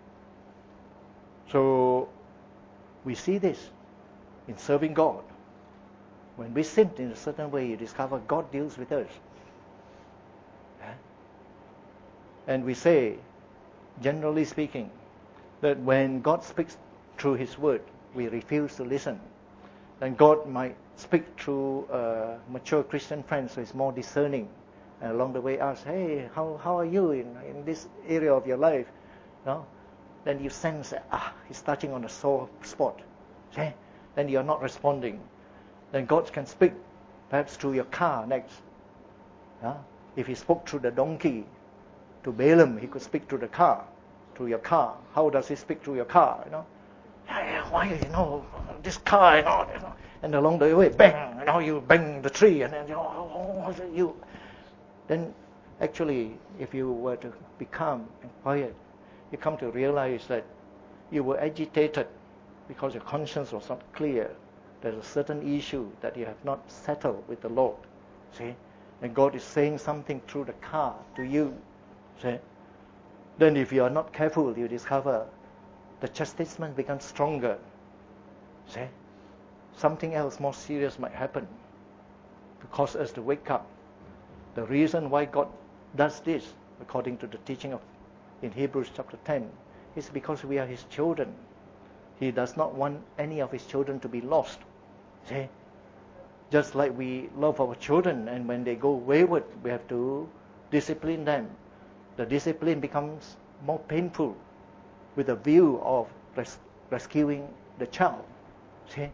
So we see this in serving God. When we sin in a certain way, you discover God deals with us. Yeah? And we say, generally speaking, that when God speaks through His word, we refuse to listen. Then God might speak through uh, mature Christian friends who is more discerning, and along the way ask, hey, how how are you in, in this area of your life? No? Then you sense that, ah, He's touching on a sore spot. Okay? Then you're not responding. Then God can speak, perhaps through your car next. Yeah? If He spoke through the donkey to Balaam, He could speak through the car, through your car. How does He speak through your car? You know, hey, why you know this car? You know, you know, and along the way, bang! You know, you bang the tree, and then you know, oh, you. Then, actually, if you were to be calm and quiet, you come to realize that you were agitated because your conscience was not clear. There's a certain issue that you have not settled with the Lord. See? And God is saying something through the car to you. See? Then if you are not careful, you discover the chastisement becomes stronger. See? Something else more serious might happen to cause us to wake up. The reason why God does this, according to the teaching of in Hebrews chapter ten, is because we are His children. He does not want any of His children to be lost. See? Just like we love our children, and when they go wayward, we have to discipline them. The discipline becomes more painful with a view of res- rescuing the child. See?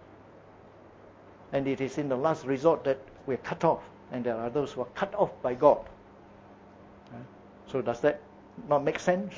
And it is in the last resort that we are cut off, and there are those who are cut off by God. So does that not make sense?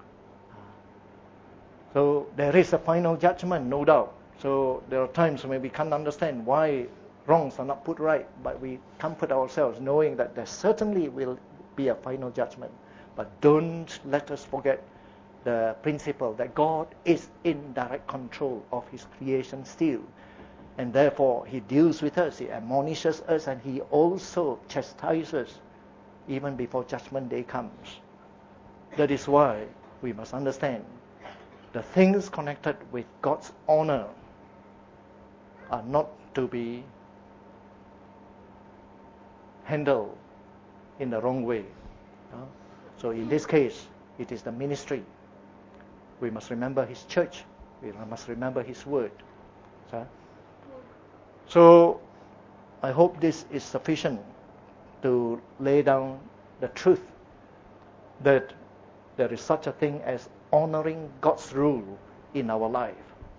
So there is a final judgment, no doubt. So there are times when we can't understand why wrongs are not put right, but we comfort ourselves knowing that there certainly will be a final judgment. But don't let us forget the principle that God is in direct control of His creation still. And therefore, He deals with us, He admonishes us, and He also chastises even before judgment day comes. That is why we must understand the things connected with God's honor are not to be handled in the wrong way. Uh, so in this case, it is the ministry. We must remember His church. We must remember His word. Uh, so I hope this is sufficient to lay down the truth that there is such a thing as honoring God's rule in our life.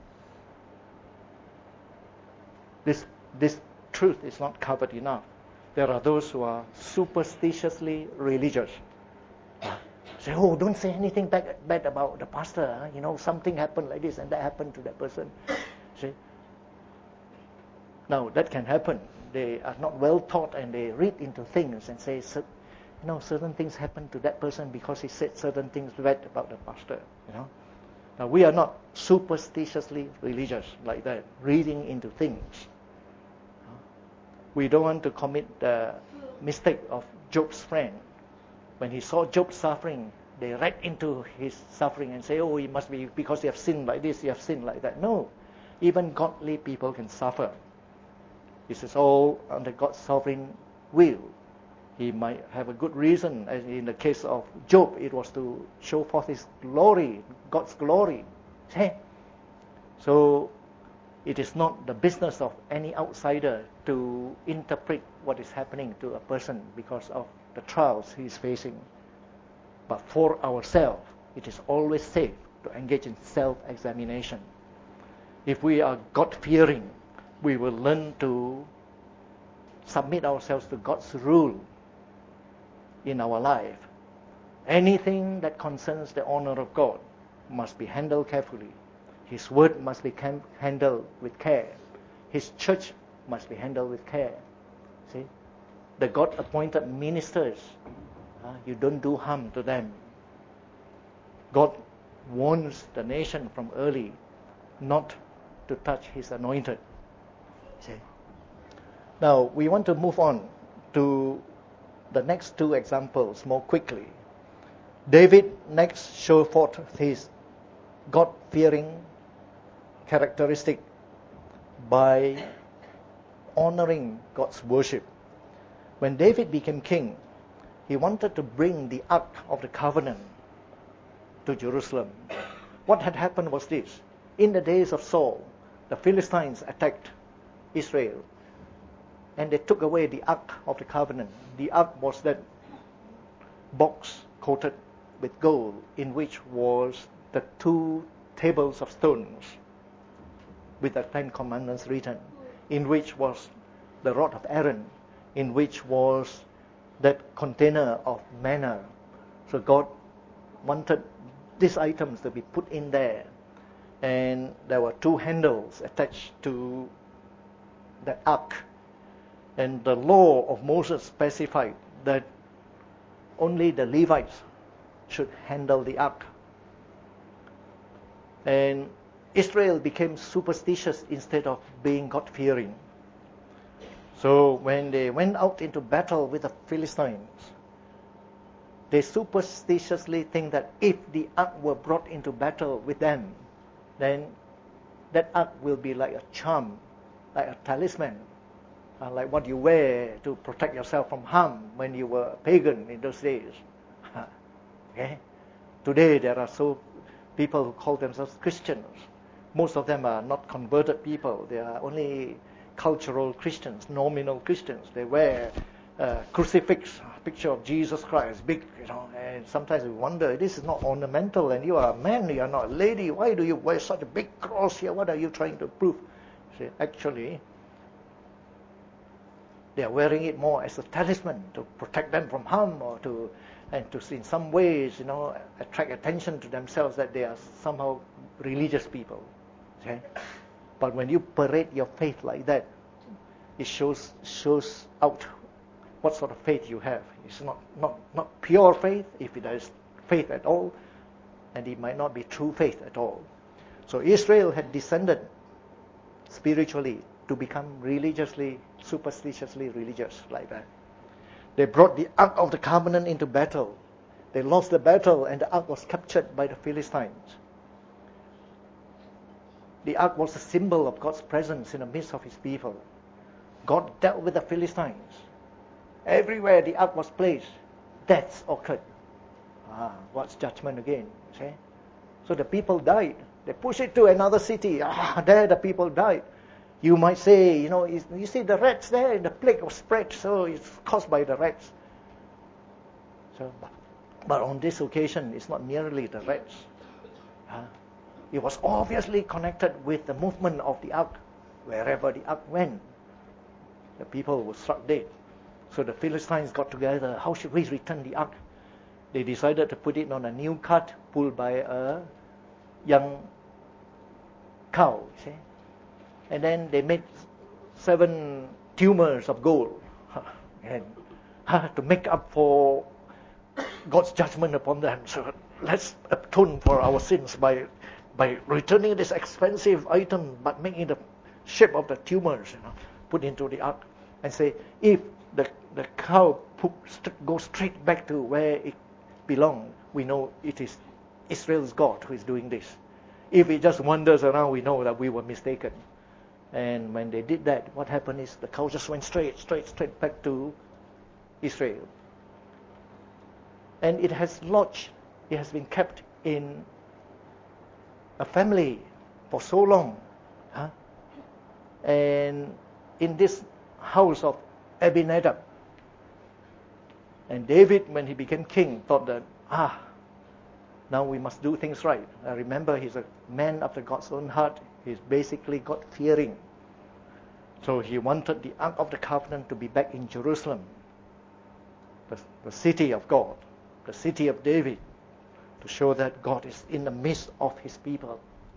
This this truth is not covered enough. There are those who are superstitiously religious. Say, oh, don't say anything bad, bad about the pastor. Huh? You know, something happened like this and that happened to that person. See? Now, that can happen. They are not well taught and they read into things and say, you know, certain things happen to that person because he said certain things bad about the pastor, you know. Now, we are not superstitiously religious like that, reading into things. We don't want to commit the mistake of Job's friend. When he saw Job suffering, they read into his suffering and say, oh, it must be because you have sinned like this, you have sinned like that. No, even godly people can suffer. This is all under God's sovereign will. He might have a good reason, as in the case of Job, it was to show forth his glory, God's glory. See? So it is not the business of any outsider to interpret what is happening to a person because of the trials he is facing. But for ourselves, it is always safe to engage in self-examination. If we are God-fearing, we will learn to submit ourselves to God's rule in our life. Anything that concerns the honor of God must be handled carefully. His word must be cam- handled with care. His church must be handled with care. See? The God-appointed ministers, uh, you don't do harm to them. God warns the nation from early not to touch his anointed. See? Now, we want to move on to the next two examples more quickly. David next showed forth his God-fearing characteristic by honoring God's worship. When David became king, he wanted to bring the Ark of the Covenant to Jerusalem. What had happened was this. In the days of Saul, the Philistines attacked Israel, and they took away the Ark of the Covenant. The Ark was that box coated with gold, in which was the two tables of stones with the Ten Commandments written, in which was the rod of Aaron, in which was that container of manna. So God wanted these items to be put in there, and there were two handles attached to that ark. And the law of Moses specified that only the Levites should handle the ark. And Israel became superstitious instead of being God-fearing. So when they went out into battle with the Philistines, they superstitiously think that if the ark were brought into battle with them, then that ark will be like a charm, like a talisman, uh, like what you wear to protect yourself from harm when you were a pagan in those days. Okay? Today there are so people who call themselves Christians. Most of them are not converted people. They are only cultural Christians, nominal Christians. They wear a crucifix, a picture of Jesus Christ, big, you know, and sometimes we wonder, this is not ornamental, and you are a man, you are not a lady. Why do you wear such a big cross here? What are you trying to prove? See, actually, they are wearing it more as a talisman to protect them from harm, or to, and to in some ways, you know, attract attention to themselves that they are somehow religious people. Okay? But when you parade your faith like that, it shows shows out what sort of faith you have. It's not, not, not pure faith, if it is faith at all, and it might not be true faith at all. So Israel had descended spiritually to become religiously, superstitiously religious like that. They brought the Ark of the Covenant into battle. They lost the battle, and the Ark was captured by the Philistines. The Ark was a symbol of God's presence in the midst of his people. God dealt with the Philistines. Everywhere the Ark was placed, deaths occurred. Ah, what's judgment again? See? So the people died. They pushed it to another city. Ah, there the people died. You might say, you know, you see the rats there, the plague was spread, so it's caused by the rats. So, but on this occasion, it's not merely the rats. Ah, it was obviously connected with the movement of the ark. Wherever the ark went, the people were struck dead. So the Philistines got together. How should we return the ark? They decided to put it on a new cart pulled by a young cow. See? And then they made seven tumors of gold, and to make up for God's judgment upon them. So let's atone for our sins by by returning this expensive item, but making the shape of the tumors, you know, put into the ark, and say, if the the cow poop st- goes straight back to where it belongs, we know it is Israel's God who is doing this. If it just wanders around, we know that we were mistaken. And when they did that, what happened is the cow just went straight, straight, straight back to Israel. And it has lodged, it has been kept in a family for so long. Huh? And in this house of Abinadab. And David, when he became king, thought that, ah, now we must do things right. I remember he's a man after God's own heart. He's basically God-fearing. So he wanted the Ark of the Covenant to be back in Jerusalem, the, the city of God, the city of David, to show that God is in the midst of his people.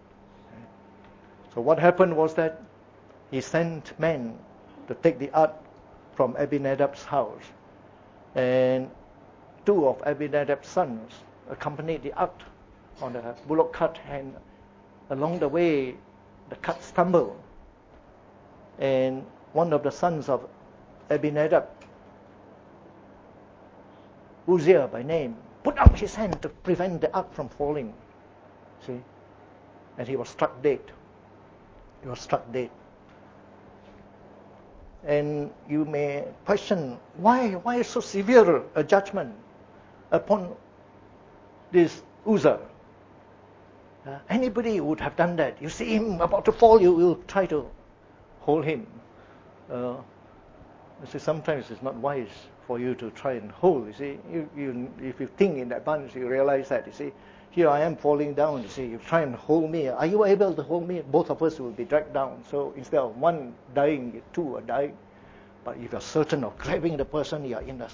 So what happened was that he sent men to take the Ark from Abinadab's house. And two of Abinadab's sons accompanied the ark on the bullock cart, and along the way the cart stumbled, and one of the sons of Abinadab, Uzziah by name, put out his hand to prevent the ark from falling. See? And he was struck dead. He was struck dead. And you may question, why why so severe a judgment upon this Uzzah? Uh, anybody would have done that. You see him about to fall, you will try to hold him. Uh, you see, sometimes it's not wise for you to try and hold. You see, you, you, if you think in advance, you realize that. You see, here I am falling down. You see, you try and hold me. Are you able to hold me? Both of us will be dragged down. So instead of one dying, two are dying. But if you're certain of grabbing the person, you're in a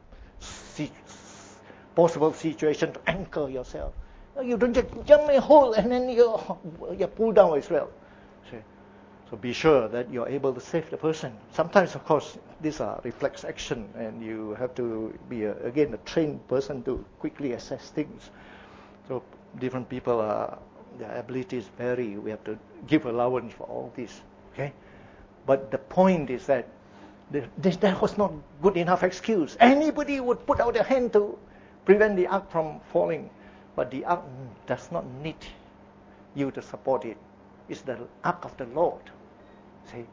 possible situation to anchor yourself. You don't just jump and hold and then you you pull down as well. See? So be sure that you're able to save the person. Sometimes, of course, these are reflex action, and you have to be, a, again, a trained person to quickly assess things. So different people, are, their abilities vary. We have to give allowance for all this. Okay, but the point is that this, that was not good enough excuse. Anybody would put out their hand to prevent the ark from falling, but the ark does not need you to support it. It's the ark of the Lord. See?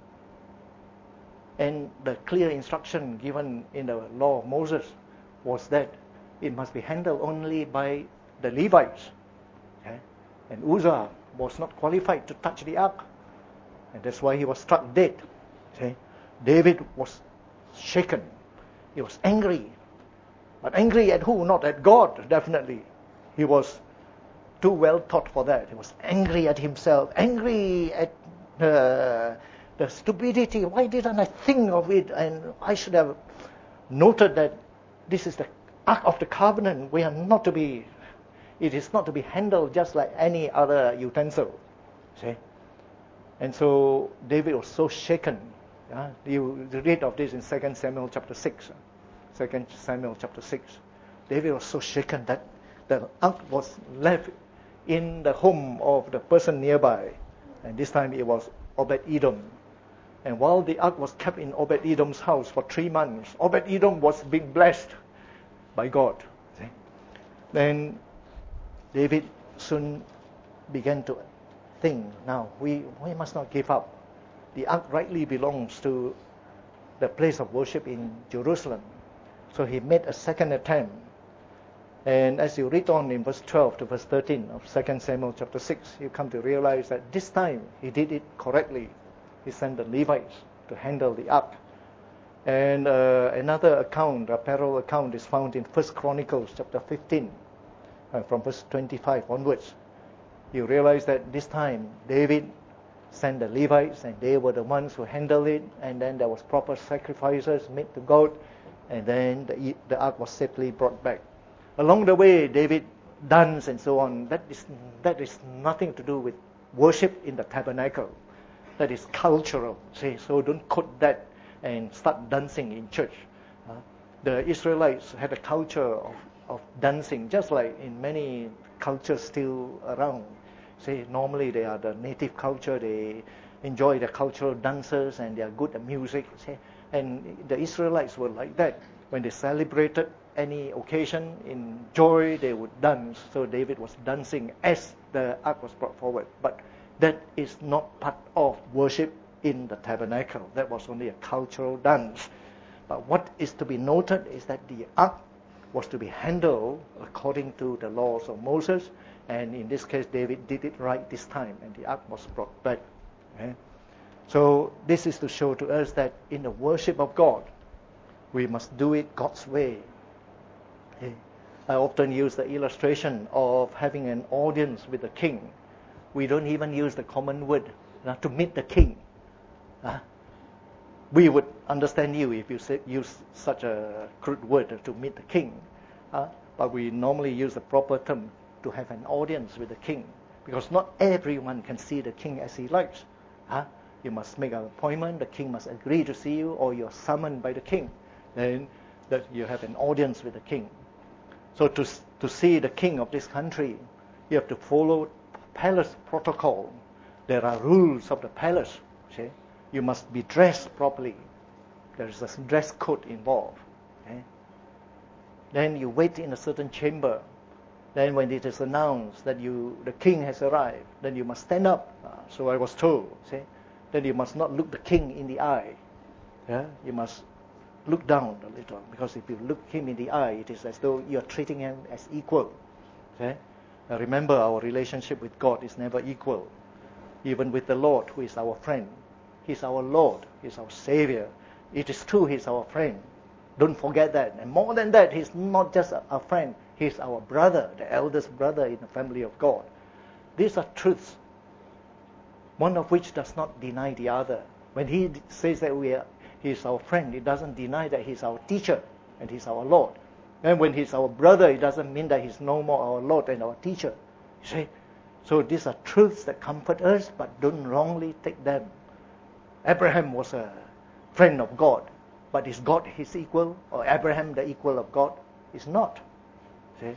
And the clear instruction given in the law of Moses was that it must be handled only by the Levites. Okay? And Uzzah was not qualified to touch the ark, and that's why he was struck dead. See? David was shaken. He was angry. But angry at who? Not at God, definitely. He was too well taught for that. He was angry at himself, angry at uh, the stupidity. Why didn't I think of it? And I should have noted that this is the Ark of the Covenant. We are not to be, it is not to be handled just like any other utensil. See? And so David was so shaken. Yeah? You read of this in Second Samuel chapter six. Second Samuel chapter six. David was so shaken that the ark was left in the home of the person nearby. And this time it was Obed-Edom. And while the ark was kept in Obed-Edom's house for three months, Obed-Edom was being blessed by God. See? Then David soon began to think, now we, we must not give up. The ark rightly belongs to the place of worship in Jerusalem. So he made a second attempt. And as you read on in verse twelve to verse thirteen of Second Samuel chapter six, you come to realize that this time he did it correctly. He sent the Levites to handle the ark. And uh, another account, a parallel account, is found in First Chronicles chapter fifteen, uh, from verse twenty-five onwards. You realize that this time David sent the Levites, and they were the ones who handled it, and then there was proper sacrifices made to God, and then the, the ark was safely brought back. Along the way, David danced and so on. That is that is nothing to do with worship in the tabernacle. That is cultural. See, so don't quote that and start dancing in church. Uh, the Israelites had a culture of, of dancing, just like in many cultures still around. See, normally they are the native culture. They enjoy the cultural dances and they are good at music. See? And the Israelites were like that. When they celebrated any occasion in joy, they would dance. So David was dancing as the ark was brought forward. But that is not part of worship in the tabernacle. That was only a cultural dance. But what is to be noted is that the ark was to be handled according to the laws of Moses. And in this case, David did it right this time, and the ark was brought back. Okay? So this is to show to us that in the worship of God, we must do it God's way. Okay? I often use the illustration of having an audience with the king. We don't even use the common word uh, to meet the king. Uh, we would understand you if you say, use such a crude word to meet the king. Uh, but we normally use the proper term to have an audience with the king. Because not everyone can see the king as he likes. Uh, you must make an appointment, the king must agree to see you, or you're summoned by the king. Then that you have an audience with the king. So to, to see the king of this country, you have to follow palace protocol. There are rules of the palace. See? You must be dressed properly. There is a dress code involved. Okay? Then you wait in a certain chamber. Then when it is announced that you, the king has arrived, then you must stand up. Uh, so I was told. See? Then you must not look the king in the eye. Yeah? You must look down a little, because if you look him in the eye, it is as though you are treating him as equal. Okay? Now remember, our relationship with God is never equal. Even with the Lord, who is our friend. He's our Lord. He's our Savior. It is true He's our friend. Don't forget that. And more than that, He's not just a friend. He's our brother, the eldest brother in the family of God. These are truths, one of which does not deny the other. When He says that we are, He's our friend, it doesn't deny that He's our teacher and He's our Lord. And when He's our brother, it doesn't mean that He's no more our Lord and our teacher. You see? So these are truths that comfort us, but don't wrongly take them. Abraham was a friend of God, but is God his equal, or Abraham the equal of God? Is not. See?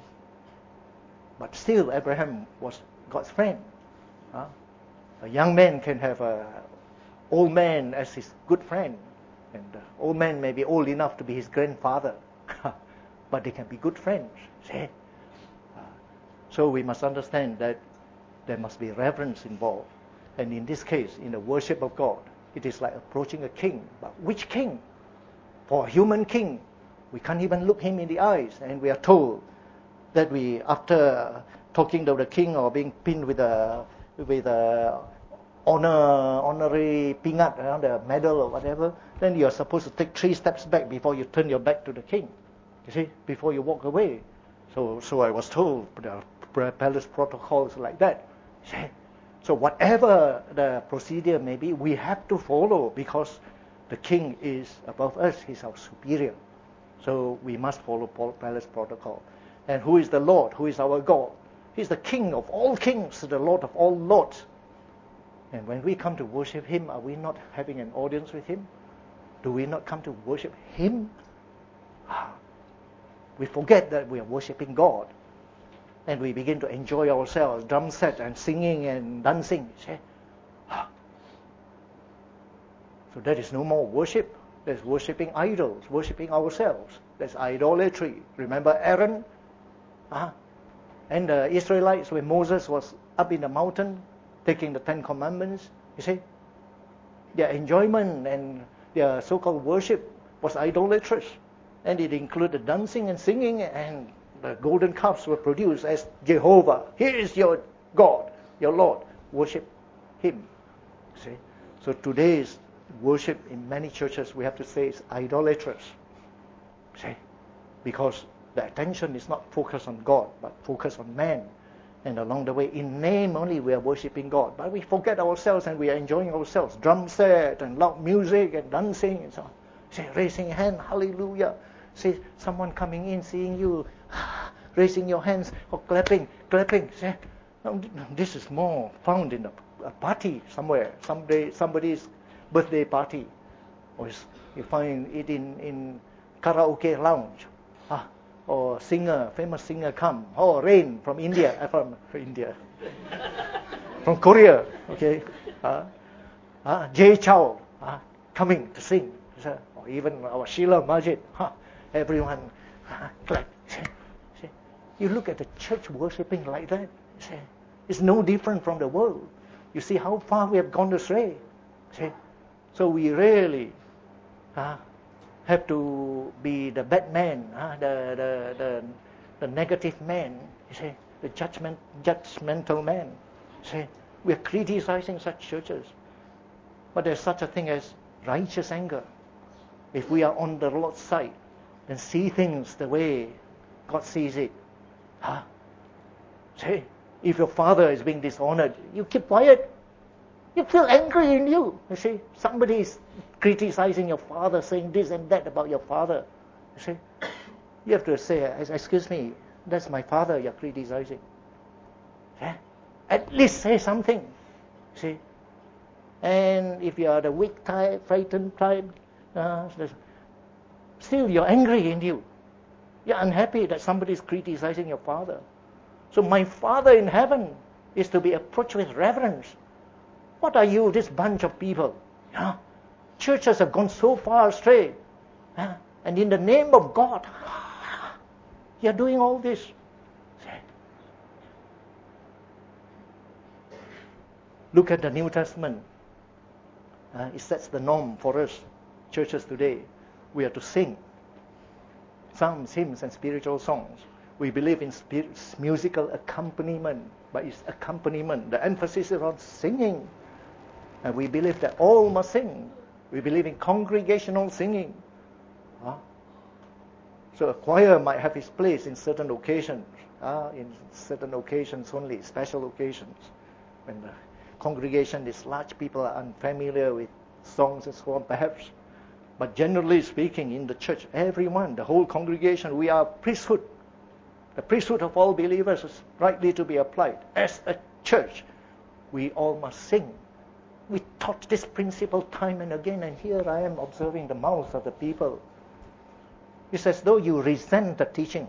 But still, Abraham was God's friend. Huh? A young man can have an old man as his good friend, and the old man may be old enough to be his grandfather, but they can be good friends. See? Uh, so we must understand that there must be reverence involved. And in this case, in the worship of God, it is like approaching a king. But which king? For a human king, we can't even look him in the eyes. And we are told that we, after talking to the king or being pinned with a with a honor honorary pingat, you know, the medal or whatever, then you are supposed to take three steps back before you turn your back to the king. You see, before you walk away. So, so I was told the palace protocols like that. See? So whatever the procedure may be, we have to follow because the king is above us. He's our superior. So we must follow palace protocol. And who is the Lord? Who is our God? He's the King of all kings, the Lord of all lords. And when we come to worship Him, are we not having an audience with Him? Do we not come to worship Him? We forget that we are worshiping God. And we begin to enjoy ourselves, drum set and singing and dancing. See? So that is no more worship. That's worshiping idols, worshiping ourselves. That's idolatry. Remember Aaron? Uh, and the Israelites, when Moses was up in the mountain taking the Ten Commandments, you see? Their enjoyment and their so-called worship was idolatrous. And it included dancing and singing, and the golden calves were produced as Jehovah. Here is your God, your Lord. Worship Him. See? So today's worship in many churches, we have to say, is idolatrous. See? Because the attention is not focused on God, but focused on man. And along the way, in name only, we are worshiping God. But we forget ourselves and we are enjoying ourselves. Drum set and loud music and dancing and so on. See, raising a hand, hallelujah. See, someone coming in, seeing you, raising your hands or clapping, clapping. See, this is more found in the a party somewhere, someday somebody's birthday party, or you find it in, in karaoke lounge, ah, or singer, famous singer come, oh, Rain from India, uh, from India, from Korea, okay, uh, uh, Jay Chow uh, coming to sing, or even our Sheila Majid, huh, everyone uh, clap. You look at the church worshipping like that, it's no different from the world. You see how far we have gone astray. See? So we really uh, have to be the bad man, uh, the, the, the, the negative man, you see, the judgment, judgmental man. See? We are criticizing such churches. But there's such a thing as righteous anger. If we are on the Lord's side, then see things the way God sees it. Huh? See? If your father is being dishonored, you keep quiet. You feel angry in you. You see, somebody is criticizing your father, saying this and that about your father. You see, you have to say, excuse me, that's my father you're criticizing. Yeah? At least say something. See? And if you are the weak type, frightened type, uh, still you're angry in you. You're unhappy that somebody is criticizing your father. So my Father in heaven is to be approached with reverence. What are you, this bunch of people? Yeah? Churches have gone so far astray. Yeah? And in the name of God, you're doing all this. Look at the New Testament. Uh, it sets the norm for us, churches today. We are to sing psalms, hymns, and spiritual songs. We believe in spirit, musical accompaniment, but it's accompaniment. The emphasis is on singing. And we believe that all must sing. We believe in congregational singing. Huh? So a choir might have its place in certain occasions, uh, in certain occasions only, special occasions. When the congregation is large, people are unfamiliar with songs and so on, perhaps. But generally speaking, in the church, everyone, the whole congregation, we are priesthood. The priesthood of all believers is rightly to be applied. As a church, we all must sing. We taught this principle time and again, and here I am observing the mouths of the people. It's as though you resent the teaching.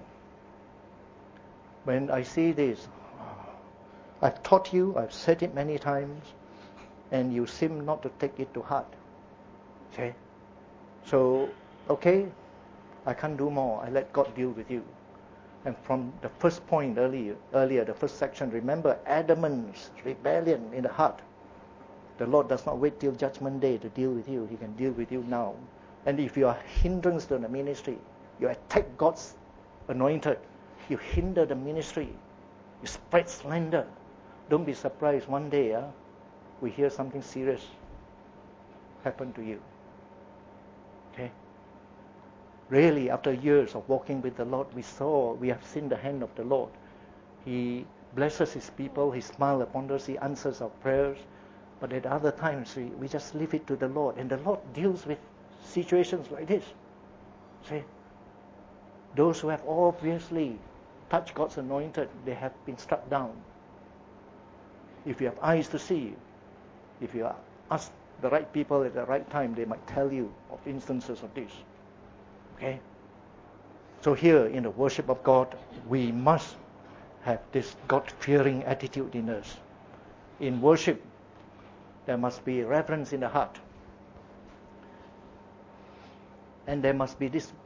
When I see this, I've taught you, I've said it many times, and you seem not to take it to heart. Okay? So, okay, I can't do more. I let God deal with you. And from the first point earlier, earlier, the first section, remember adamant's rebellion in the heart. The Lord does not wait till judgment day to deal with you. He can deal with you now. And if you are hindrance to the ministry, you attack God's anointed, you hinder the ministry, you spread slander, don't be surprised one day uh, we hear something serious happen to you. Okay? Really, after years of walking with the Lord, we saw, we have seen the hand of the Lord. He blesses His people, He smiles upon us, He answers our prayers. But at other times, we, we just leave it to the Lord. And the Lord deals with situations like this. See? Those who have obviously touched God's anointed, they have been struck down. If you have eyes to see, if you ask the right people at the right time, they might tell you of instances of this. Okay? So here in the worship of God, we must have this God-fearing attitude in us. In worship, there must be reverence in the heart. And there must be this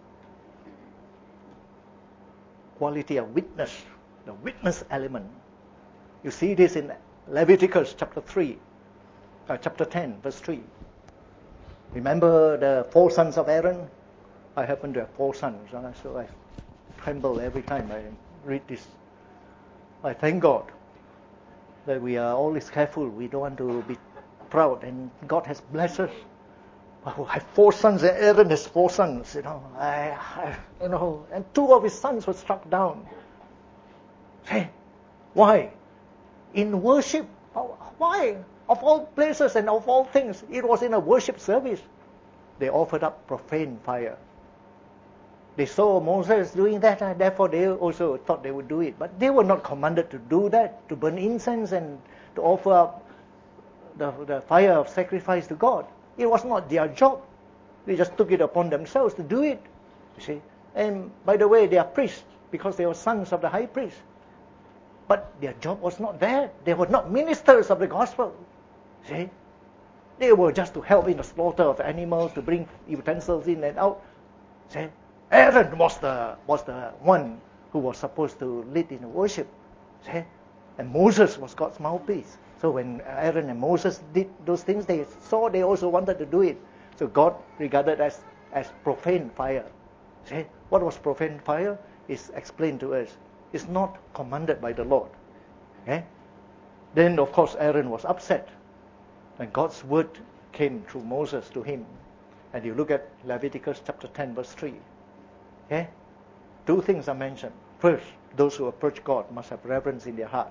quality of witness, the witness element. You see this in Leviticus chapter three, uh, chapter ten, verse three. Remember the four sons of Aaron? I happen to have four sons, uh, so I tremble every time I read this. I thank God that we are always careful. We don't want to be proud, and God has blessed us. Oh, I have four sons, and Aaron has four sons. You know, I, I, you know, and two of his sons were struck down. Hey, why? In worship, why? Of all places and of all things, it was in a worship service. They offered up profane fire. They saw Moses doing that, and therefore they also thought they would do it. But they were not commanded to do that, to burn incense and to offer up the, the fire of sacrifice to God. It was not their job. They just took it upon themselves to do it. You see. And by the way, they are priests because they were sons of the high priest. But their job was not that. They were not ministers of the gospel. See? They were just to help in the slaughter of animals, to bring utensils in and out. See? Aaron was the was the one who was supposed to lead in worship. See? And Moses was God's mouthpiece. So when Aaron and Moses did those things, they saw they also wanted to do it. So God regarded as as profane fire. See? What was profane fire is explained to us. It's not commanded by the Lord. Okay? Then, of course, Aaron was upset. And God's word came through Moses to him. And you look at Leviticus chapter ten, verse three. Okay? Two things are mentioned. First, those who approach God must have reverence in their heart.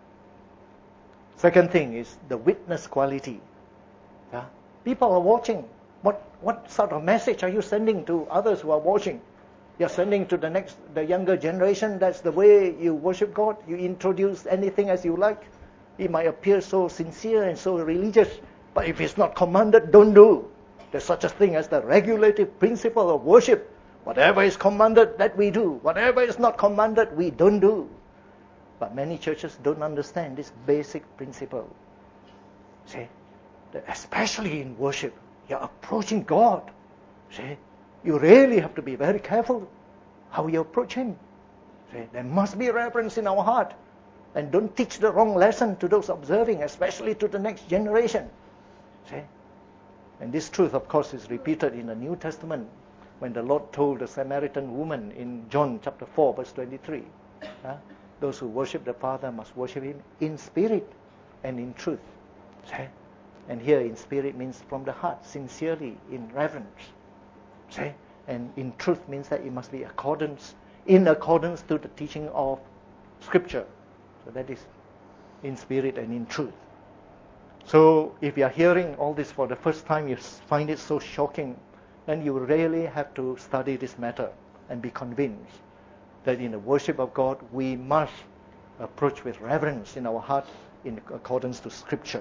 Second thing is the witness quality. Yeah? People are watching. What, what sort of message are you sending to others who are watching? You're sending to the next, the younger generation, that's the way you worship God. You introduce anything as you like. It might appear so sincere and so religious, but if it's not commanded, don't do. There's such a thing as the regulative principle of worship. Whatever is commanded, that we do. Whatever is not commanded, we don't do. But many churches don't understand this basic principle. See, that especially in worship, you're approaching God. See, you really have to be very careful how you approach Him. See, there must be reverence in our heart. And don't teach the wrong lesson to those observing, especially to the next generation. See? And this truth, of course, is repeated in the New Testament when the Lord told the Samaritan woman in John chapter four, verse twenty-three. Uh, those who worship the Father must worship Him in spirit and in truth. See? And here in spirit means from the heart, sincerely, in reverence. See? And in truth means that it must be accordance, in accordance to the teaching of Scripture. So that is in spirit and in truth. So if you are hearing all this for the first time, you find it so shocking, then you really have to study this matter and be convinced that in the worship of God, we must approach with reverence in our heart in accordance to Scripture.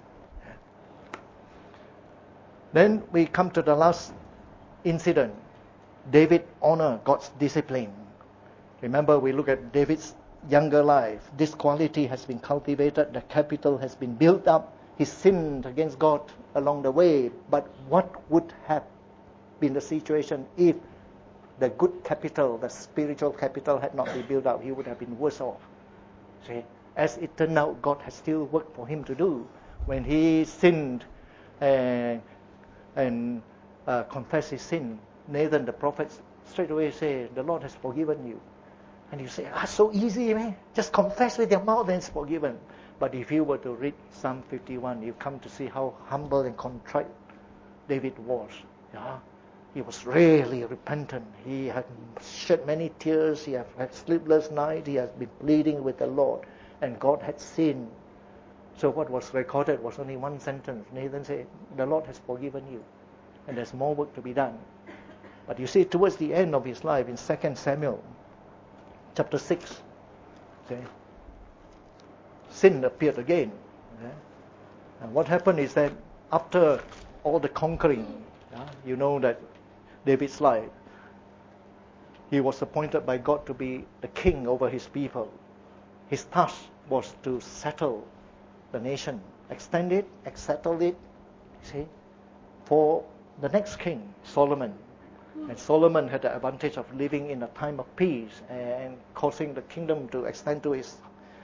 Then we come to the last incident. David honored God's discipline. Remember, we look at David's younger life. This quality has been cultivated. The capital has been built up. He sinned against God along the way. But what would have been the situation if the good capital, the spiritual capital, had not been built up? He would have been worse off. See, as it turned out, God has still work for him to do. When he sinned and and uh, confessed his sin, Nathan the prophet straight away said, "The Lord has forgiven you." And you say, ah, so easy, man. Just confess with your mouth and it's forgiven. But if you were to read Psalm fifty-one, you come to see how humble and contrite David was. Yeah? He was really repentant. He had shed many tears. He had had sleepless nights. He has been pleading with the Lord. And God had seen. So what was recorded was only one sentence. Nathan said, "The Lord has forgiven you." And there's more work to be done. But you see, towards the end of his life, in Second Samuel, chapter six, okay, sin appeared again. Okay? And what happened is that after all the conquering, yeah, you know that David's life, he was appointed by God to be the king over his people. His task was to settle the nation, extend it, settle it, see, for the next king, Solomon. And Solomon had the advantage of living in a time of peace and causing the kingdom to extend to its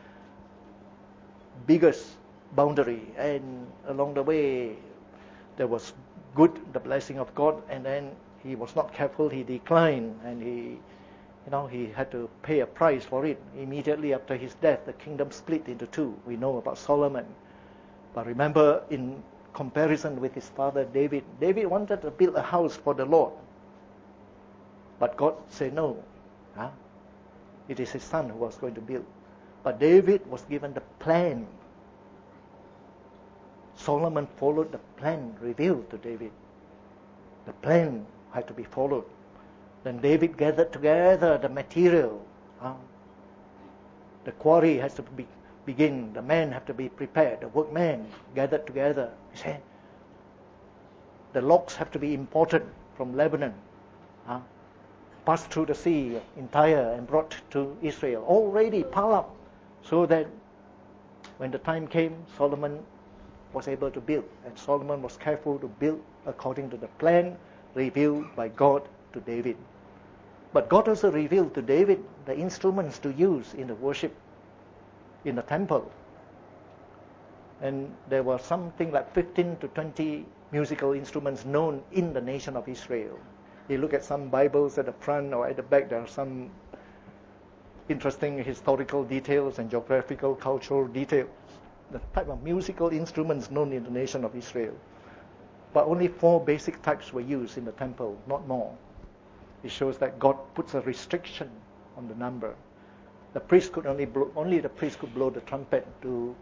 biggest boundary. And along the way, there was good, the blessing of God, and then he was not careful, he declined, and he, you know, he had to pay a price for it. Immediately after his death, the kingdom split into two. We know about Solomon. But remember, in comparison with his father David, David wanted to build a house for the Lord. But God said no. Huh? It is his son who was going to build. But David was given the plan. Solomon followed the plan revealed to David. The plan had to be followed. Then David gathered together the material. Huh? The quarry has to be begin, the men have to be prepared, the workmen gathered together. You see? The logs have to be imported from Lebanon, huh? passed through the sea in Tyre and brought to Israel, already piled up, so that when the time came, Solomon was able to build. And Solomon was careful to build according to the plan revealed by God to David. But God also revealed to David the instruments to use in the worship in the temple. And there were something like fifteen to twenty musical instruments known in the nation of Israel. You look at some Bibles at the front or at the back, there are some interesting historical details and geographical, cultural details. The type of musical instruments known in the nation of Israel. But only four basic types were used in the temple, not more. It shows that God puts a restriction on the number. The priest could only blow, only the priest could blow the trumpet to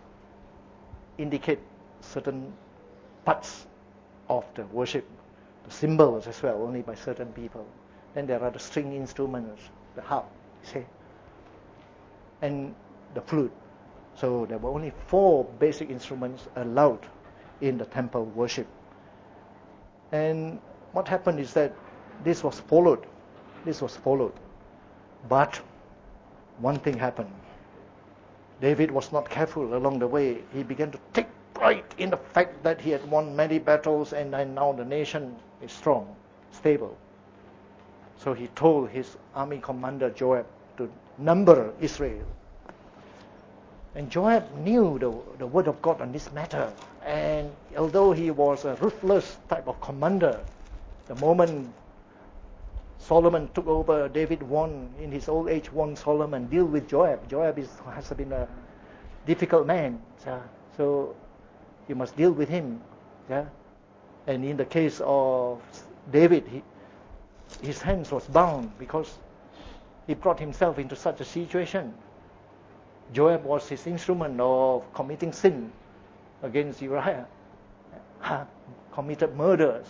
indicate certain parts of the worship. The cymbals as well, only by certain people. Then there are the string instruments, the harp, you see, and the flute. So there were only four basic instruments allowed in the temple worship. And what happened is that this was followed. This was followed. But one thing happened. David was not careful along the way. He began to take pride in the fact that he had won many battles and now the nation is strong, stable. So he told his army commander Joab to number Israel. And Joab knew the, the word of God on this matter. And although he was a ruthless type of commander, the moment Solomon took over, David won, in his old age, won Solomon, deal with Joab. Joab is, has been a difficult man. So, so you must deal with him. Yeah? And in the case of David, he, his hands was bound because he brought himself into such a situation. Joab was his instrument of committing sin against Uriah, committed murders.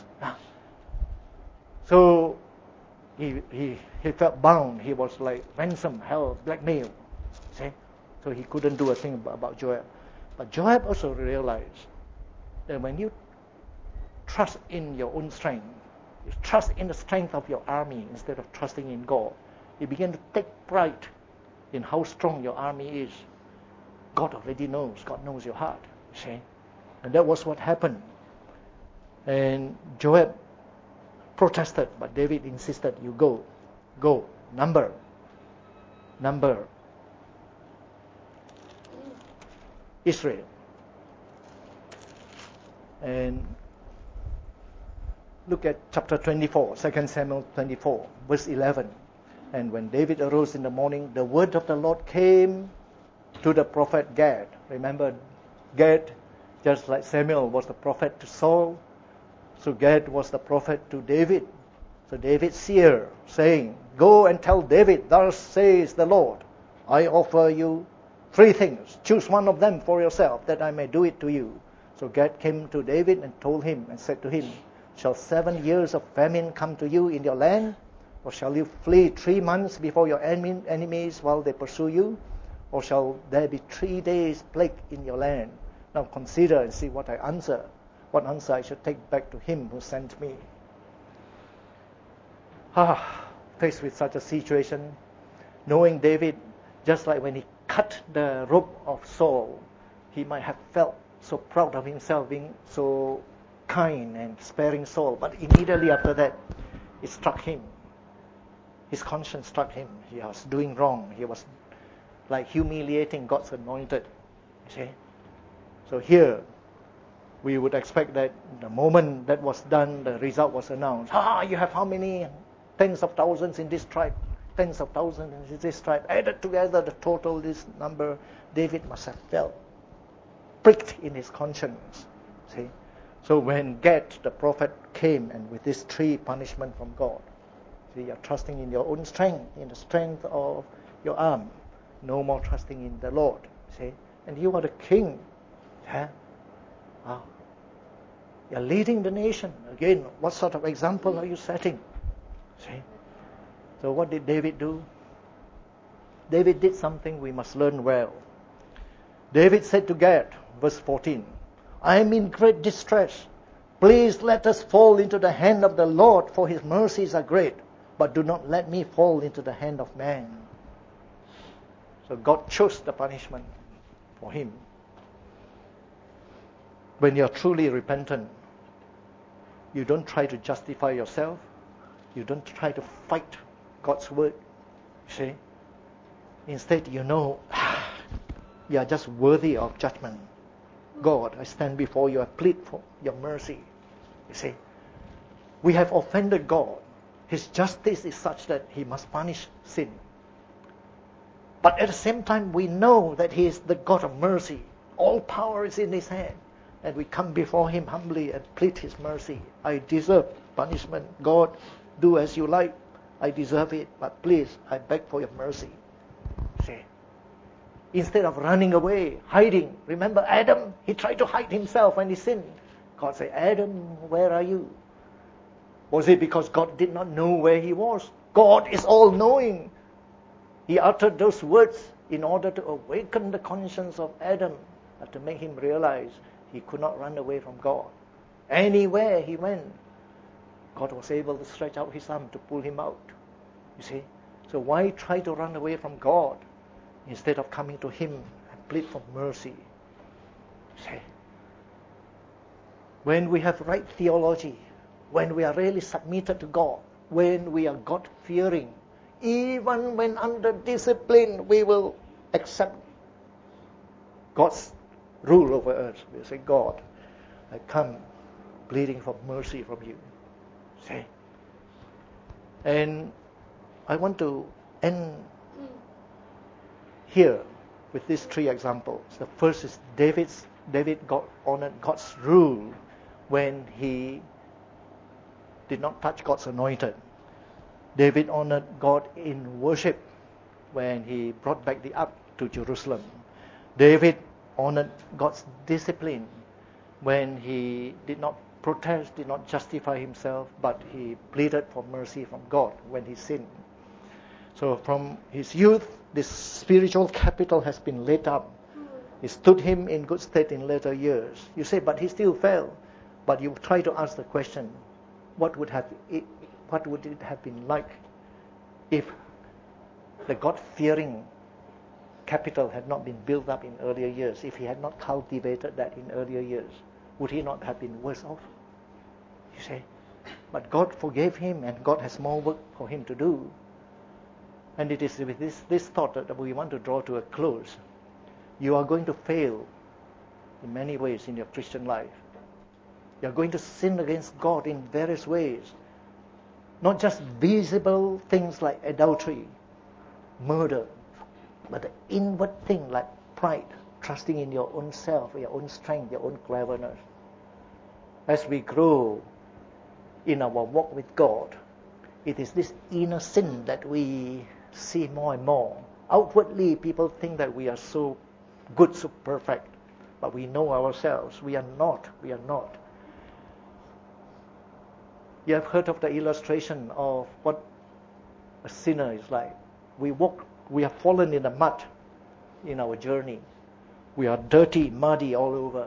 So he, he he felt bound. He was like ransom, held, blackmail. See? So he couldn't do a thing about, about Joab. But Joab also realized that when you trust in your own strength, you trust in the strength of your army instead of trusting in God, you begin to take pride in how strong your army is. God already knows. God knows your heart. See? And that was what happened. And Joab protested, but David insisted, you go, go, number, number Israel. And look at chapter twenty-four, Second Samuel twenty-four, verse eleven. And when David arose in the morning, the word of the Lord came to the prophet Gad. Remember, Gad, just like Samuel was the prophet to Saul, so Gad was the prophet to David. So David's seer, saying, go and tell David, thus says the Lord, I offer you three things. Choose one of them for yourself, that I may do it to you. So Gad came to David and told him and said to him, shall seven years of famine come to you in your land? Or shall you flee three months before your enemies while they pursue you? Or shall there be three days plague in your land? Now consider and see what I answer. What answer I should take back to him who sent me. Ah, faced with such a situation, knowing David, just like when he cut the robe of Saul, he might have felt so proud of himself being so kind and sparing Saul. But immediately after that, it struck him. His conscience struck him. He was doing wrong. He was like humiliating God's anointed. You see? So here, we would expect that the moment that was done, the result was announced. Ah, you have how many? Tens of thousands in this tribe. Tens of thousands in this tribe. Added together the total, this number, David must have felt pricked in his conscience. See? So when Gad, the prophet, came and with this three punishment from God, see, you're trusting in your own strength, in the strength of your arm. No more trusting in the Lord. See? And you are the king. Huh? Wow. You're leading the nation. Again, what sort of example are you setting? See? So what did David do? David did something we must learn well. David said to Gad, verse fourteen, I am in great distress. Please let us fall into the hand of the Lord, for his mercies are great, but do not let me fall into the hand of man. So God chose the punishment for him. When you are truly repentant, you don't try to justify yourself. You don't try to fight God's word. See? Instead, you know, you are just worthy of judgment. God, I stand before you, I plead for your mercy. You see? We have offended God. His justice is such that he must punish sin. But at the same time, we know that he is the God of mercy. All power is in his hand. And we come before him humbly and plead his mercy. I deserve punishment. God, do as you like. I deserve it, but please, I beg for your mercy. See? Instead of running away, hiding. Remember Adam? He tried to hide himself when he sinned. God said, Adam, where are you? Was it because God did not know where he was? God is all-knowing. He uttered those words in order to awaken the conscience of Adam, to make him realize he could not run away from God. Anywhere he went, God was able to stretch out his arm to pull him out. You see? So why try to run away from God instead of coming to him and plead for mercy? See? When we have right theology, when we are really submitted to God, when we are God-fearing, even when under discipline, we will accept God's rule over us. We say, God, I come pleading for mercy from you. See? And I want to end here with these three examples. The first is David's, David got honored God's rule when he did not touch God's anointed. David honored God in worship when he brought back the ark to Jerusalem. David honored God's discipline when he did not protest, did not justify himself, but he pleaded for mercy from God when he sinned. So from his youth, this spiritual capital has been laid up. It stood him in good stead in later years. You say, but he still fell. But you try to ask the question, what would have it, what would it have been like if the God-fearing capital had not been built up in earlier years, if he had not cultivated that in earlier years? Would he not have been worse off? You say, but God forgave him and God has more work for him to do. And it is with this, this thought that we want to draw to a close. You are going to fail in many ways in your Christian life. You are going to sin against God in various ways. Not just visible things like adultery, murder, but the inward thing like pride, trusting in your own self, your own strength, your own cleverness. As we grow in our walk with God, it is this inner sin that we see more and more. Outwardly, people think that we are so good, so perfect, but we know ourselves. We are not. We are not. You have heard of the illustration of what a sinner is like. We walk, we have fallen in the mud in our journey. We are dirty, muddy all over.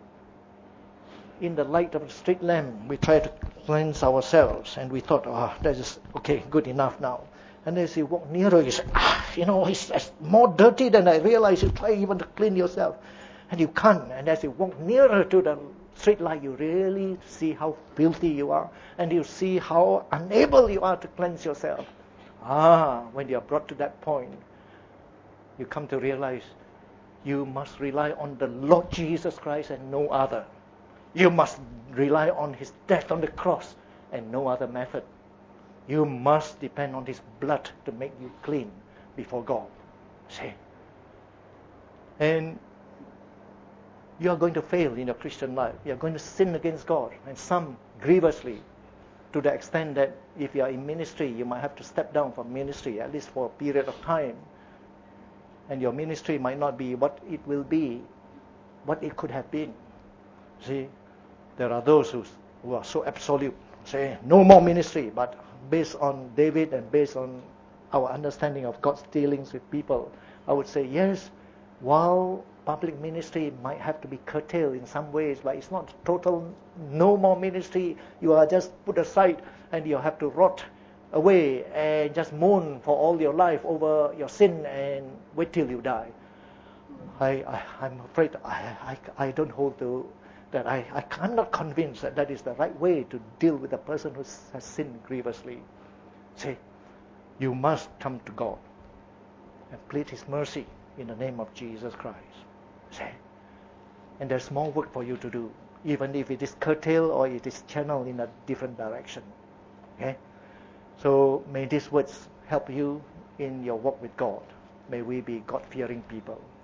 In the light of the street lamp, we try to cleanse ourselves, and we thought, oh, that is okay, good enough now. And as you walk nearer, you say, ah, you know, it's, it's more dirty than I realized. You try even to clean yourself, and you can't. And as you walk nearer to the street light, you really see how filthy you are, and you see how unable you are to cleanse yourself. Ah, when you are brought to that point, you come to realize you must rely on the Lord Jesus Christ and no other. You must rely on his death on the cross and no other method. You must depend on his blood to make you clean before God. See? And you are going to fail in your Christian life. You are going to sin against God, and some grievously, to the extent that if you are in ministry, you might have to step down from ministry, at least for a period of time. And your ministry might not be what it will be, what it could have been. See, there are those who, who are so absolute, say, no more ministry, but based on David and based on our understanding of God's dealings with people, I would say, yes, while public ministry might have to be curtailed in some ways, but it's not total no more ministry. You are just put aside and you have to rot away and just mourn for all your life over your sin and wait till you die. I, I, I'm afraid I, I, I don't hold to that. I, I cannot convince that that is the right way to deal with a person who has sinned grievously. Say, you must come to God and plead His mercy in the name of Jesus Christ. Say, and there's more work for you to do, even if it is curtailed or it is channeled in a different direction. Okay? So may these words help you in your walk with God. May we be God-fearing people.